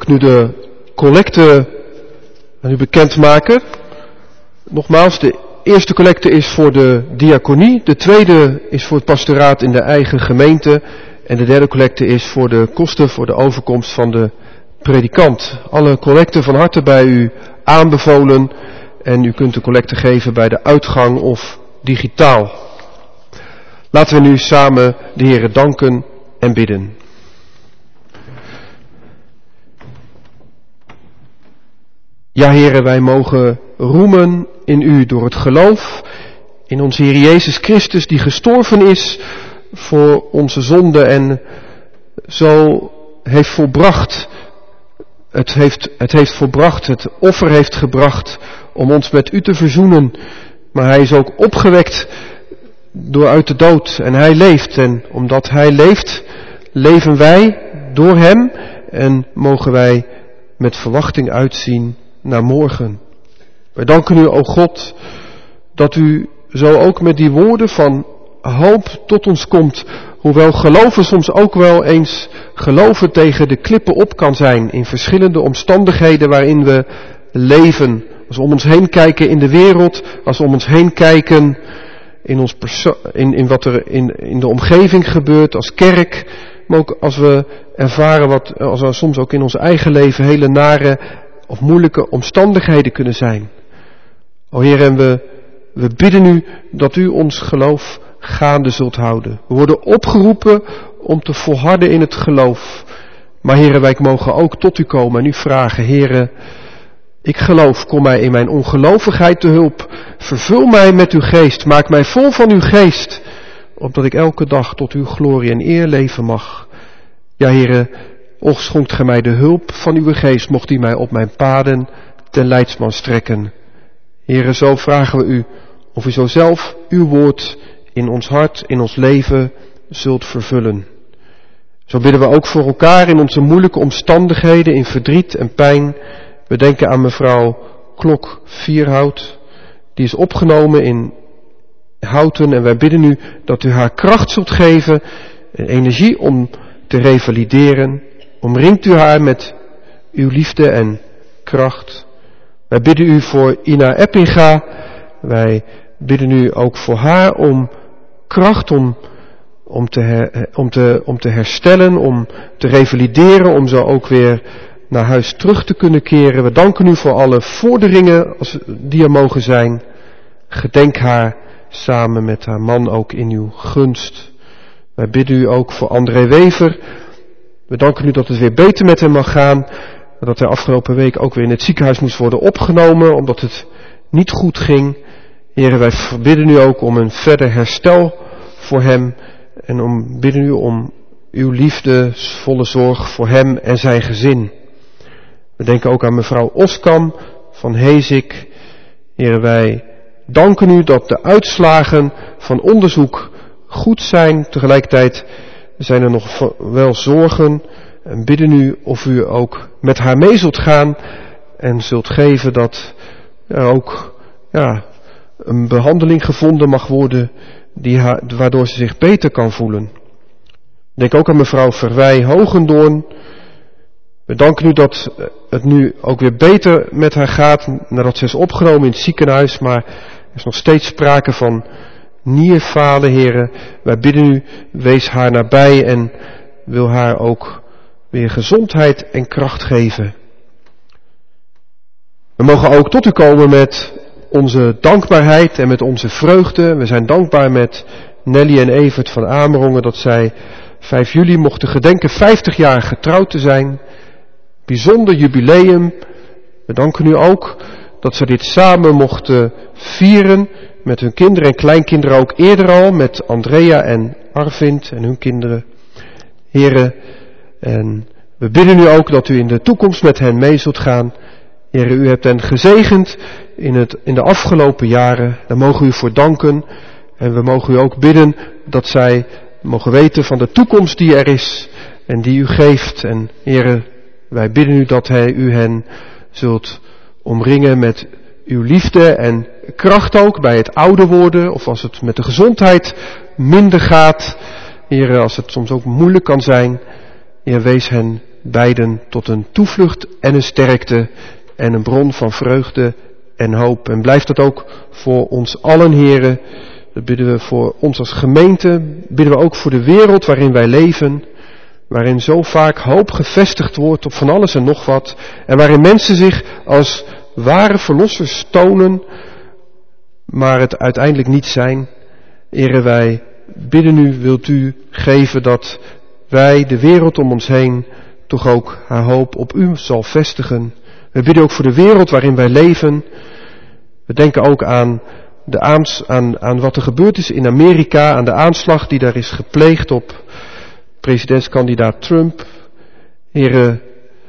ik nu de collecte aan u bekendmaken. Nogmaals, de eerste collecte is voor de diaconie, de tweede is voor het pastoraat in de eigen gemeente en de derde collecte is voor de kosten voor de overkomst van de predikant. Alle collecten van harte bij u aanbevolen en u kunt de collecte geven bij de uitgang of digitaal. Laten we nu samen de Heere danken en bidden. Ja, Heere, wij mogen roemen in u door het geloof in onze Heer Jezus Christus die gestorven is voor onze zonde en zo heeft volbracht. Het offer heeft gebracht om ons met u te verzoenen. Maar hij is ook opgewekt door uit de dood en hij leeft. En omdat hij leeft, leven wij door hem en mogen wij met verwachting uitzien naar morgen. Wij danken u, o God, dat u zo ook met die woorden van hoop tot ons komt. Hoewel geloven soms ook wel eens geloven tegen de klippen op kan zijn in verschillende omstandigheden waarin we leven. Als we om ons heen kijken in de wereld, als we om ons heen kijken in wat er in de omgeving gebeurt als kerk, maar ook als we ervaren als we soms ook in ons eigen leven hele nare of moeilijke omstandigheden kunnen zijn. O Heer, en we bidden u dat u ons geloof gaande zult houden. We worden opgeroepen om te volharden in het geloof. Maar Heere, wij mogen ook tot u komen en u vragen, Heere, ik geloof, kom mij in mijn ongelovigheid te hulp. Vervul mij met uw geest, maak mij vol van uw geest, opdat ik elke dag tot uw glorie en eer leven mag. Ja, Heere, och schonkt gij mij de hulp van uw geest, mocht die mij op mijn paden ten leidsman strekken. Heere, zo vragen we u of u zo zelf uw woord in ons hart, in ons leven zult vervullen. Zo bidden we ook voor elkaar in onze moeilijke omstandigheden, in verdriet en pijn. We denken aan mevrouw Klok-Vierhout, die is opgenomen in Houten en wij bidden u dat u haar kracht zult geven en energie om te revalideren. Omringt u haar met uw liefde en kracht. Wij bidden u voor Ina Eppinga. Wij bidden u ook voor haar om kracht om te herstellen, om te revalideren, om zo ook weer naar huis terug te kunnen keren. We danken u voor alle vorderingen die er mogen zijn. Gedenk haar samen met haar man ook in uw gunst. Wij bidden u ook voor André Wever. We danken u dat het weer beter met hem mag gaan. Dat hij afgelopen week ook weer in het ziekenhuis moest worden opgenomen, omdat het niet goed ging. Heren, wij bidden u ook om een verder herstel voor hem. En bidden u om uw liefdevolle zorg voor hem en zijn gezin. We denken ook aan mevrouw Oskam van Hezik. Heren, wij danken u dat de uitslagen van onderzoek goed zijn. Tegelijkertijd zijn er nog wel zorgen. En bidden u of u ook met haar mee zult gaan. En zult geven dat er ook een behandeling gevonden mag worden waardoor ze zich beter kan voelen. Denk ook aan mevrouw Verwij Hogendoorn. We danken u dat het nu ook weer beter met haar gaat nadat ze is opgenomen in het ziekenhuis, maar er is nog steeds sprake van nierfalen, heren. Wij bidden u, wees haar nabij en wil haar ook weer gezondheid en kracht geven. We mogen ook tot u komen met onze dankbaarheid en met onze vreugde. We zijn dankbaar met Nelly en Evert van Amerongen dat zij 5 juli mochten gedenken 50 jaar getrouwd te zijn. Bijzonder jubileum. We danken u ook dat ze dit samen mochten vieren met hun kinderen en kleinkinderen ook eerder al, met Andrea en Arvind en hun kinderen. Heren, en we bidden u ook dat u in de toekomst met hen mee zult gaan. Heren, u hebt hen gezegend in de afgelopen jaren. Daar mogen we u voor danken. En we mogen u ook bidden dat zij mogen weten van de toekomst die er is en die u geeft. En heren, wij bidden u dat u hen zult omringen met uw liefde en kracht ook bij het ouder worden. Of als het met de gezondheid minder gaat. Heren, als het soms ook moeilijk kan zijn. Heer, wees hen beiden tot een toevlucht en een sterkte en een bron van vreugde en hoop. En blijft dat ook voor ons allen, Heere. Dat bidden we voor ons als gemeente, bidden we ook voor de wereld waarin wij leven, waarin zo vaak hoop gevestigd wordt op van alles en nog wat, en waarin mensen zich als ware verlossers tonen, maar het uiteindelijk niet zijn. Heere, wij bidden u, wilt u geven dat wij, de wereld om ons heen, toch ook haar hoop op u zal vestigen. We bidden ook voor de wereld waarin wij leven. We denken ook aan wat er gebeurd is in Amerika, aan de aanslag die daar is gepleegd op presidentskandidaat Trump. Heere,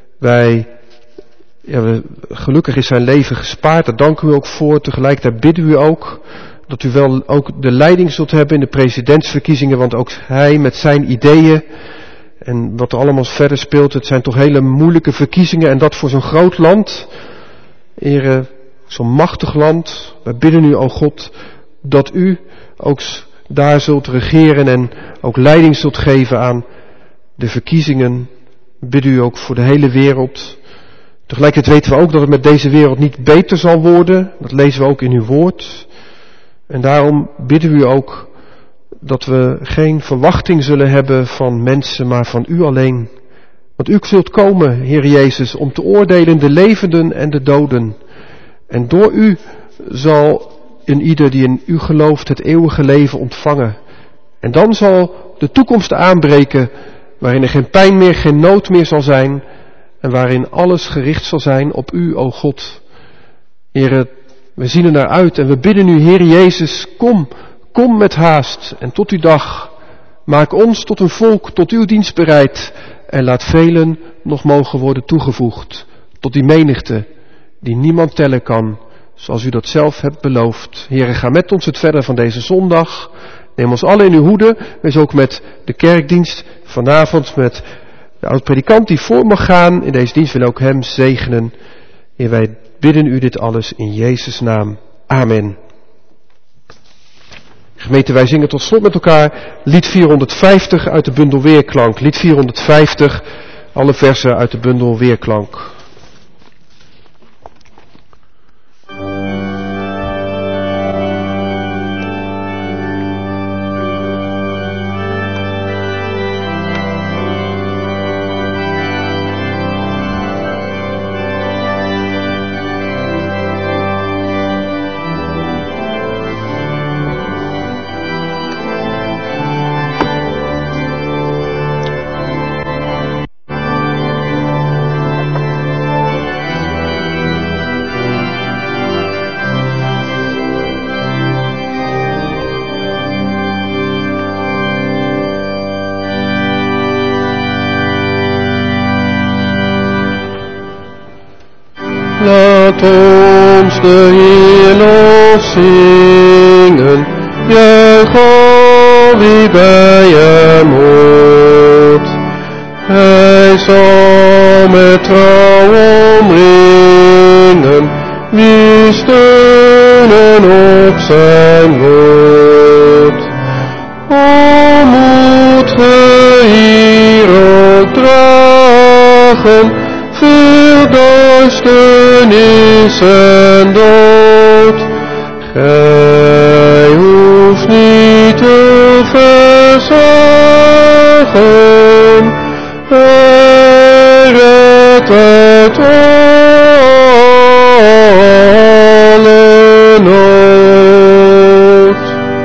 gelukkig is zijn leven gespaard, daar danken we ook voor. Tegelijkertijd bidden we ook dat u wel ook de leiding zult hebben in de presidentsverkiezingen, want ook hij met zijn ideeën en wat er allemaal verder speelt, het zijn toch hele moeilijke verkiezingen en dat voor zo'n groot land. Heere, zo'n machtig land, wij bidden u, o God, dat u ook daar zult regeren en ook leiding zult geven aan de verkiezingen. We bidden u ook voor de hele wereld. Tegelijkertijd weten we ook dat het met deze wereld niet beter zal worden. Dat lezen we ook in uw woord. En daarom bidden we u ook dat we geen verwachting zullen hebben van mensen, maar van u alleen. Want u zult komen, Heer Jezus, om te oordelen de levenden en de doden. En door u zal een ieder die in u gelooft het eeuwige leven ontvangen. En dan zal de toekomst aanbreken waarin er geen pijn meer, geen nood meer zal zijn. En waarin alles gericht zal zijn op u, o God. Heere, we zien er naar uit en we bidden u, Heer Jezus, kom met haast en tot uw dag. Maak ons tot een volk, tot uw dienst bereid. En laat velen nog mogen worden toegevoegd tot die menigte die niemand tellen kan, zoals u dat zelf hebt beloofd. Heere, ga met ons het verder van deze zondag. Neem ons allen in uw hoede. Wees ook met de kerkdienst vanavond, met de oud-predikant die voor mag gaan. In deze dienst wil ook hem zegenen. Heer, wij bidden u dit alles in Jezus' naam. Amen. Gemeente, wij zingen tot slot met elkaar lied 450 uit de bundel Weerklank. Lied 450, alle versen uit de bundel Weerklank. Laat ons de Heer lof zingen, juich al wie bij hem hoort. Hij zal met trouw omringen, wie steunen op zijn woord. O moet ge hier ook dragen, veel duisternis en dood. Gij hoeft niet te verzagen, hij redt uit alle nood.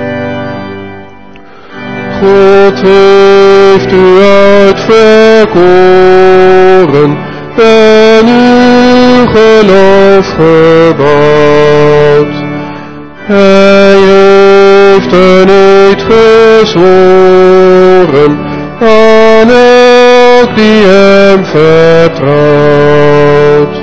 God heeft u uitverkoren en uw geloof gebouwd. Hij heeft een eed gezworen aan elk die hem vertrouwt.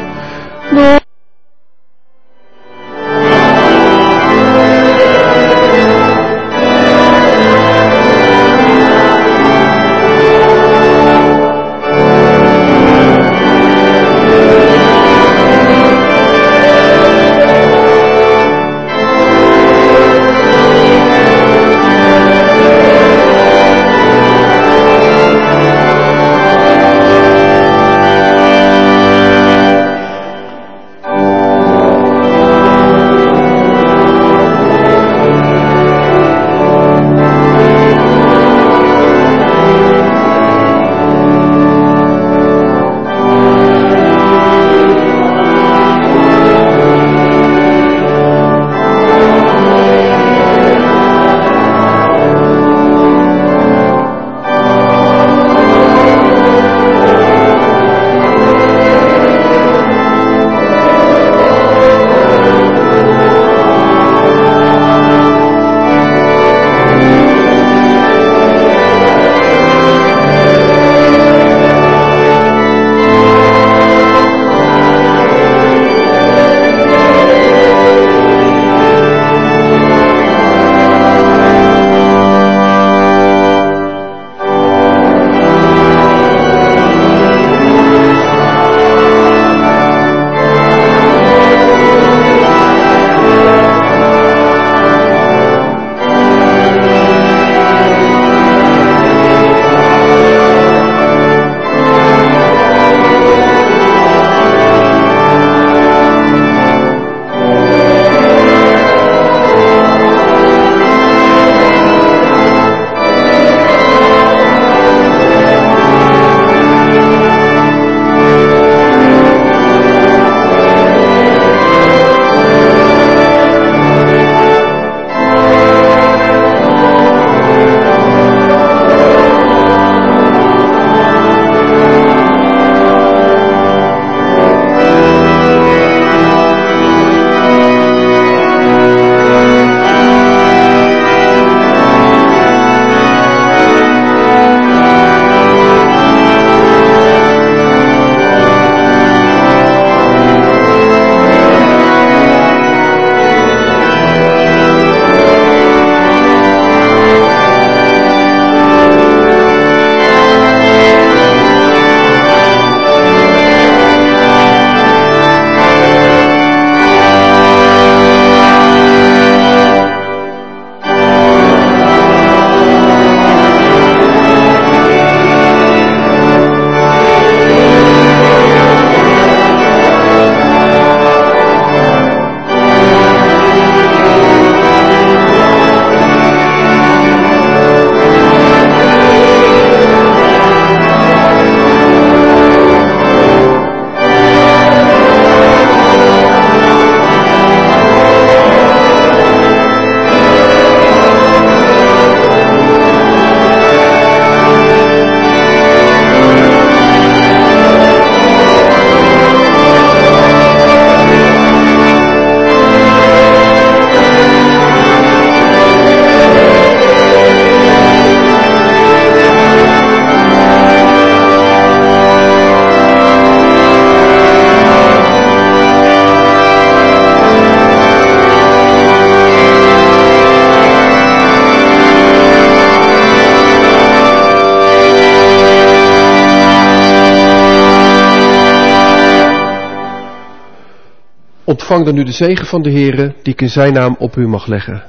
ontvang dan nu de zegen van de Heere, die ik in zijn naam op u mag leggen.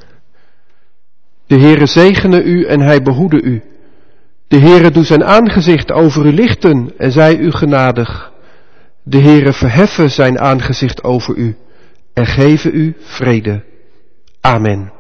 De Heere zegene u en hij behoede u. De Heere doe zijn aangezicht over u lichten en zij u genadig. De Heere verheffen zijn aangezicht over u en geven u vrede. Amen.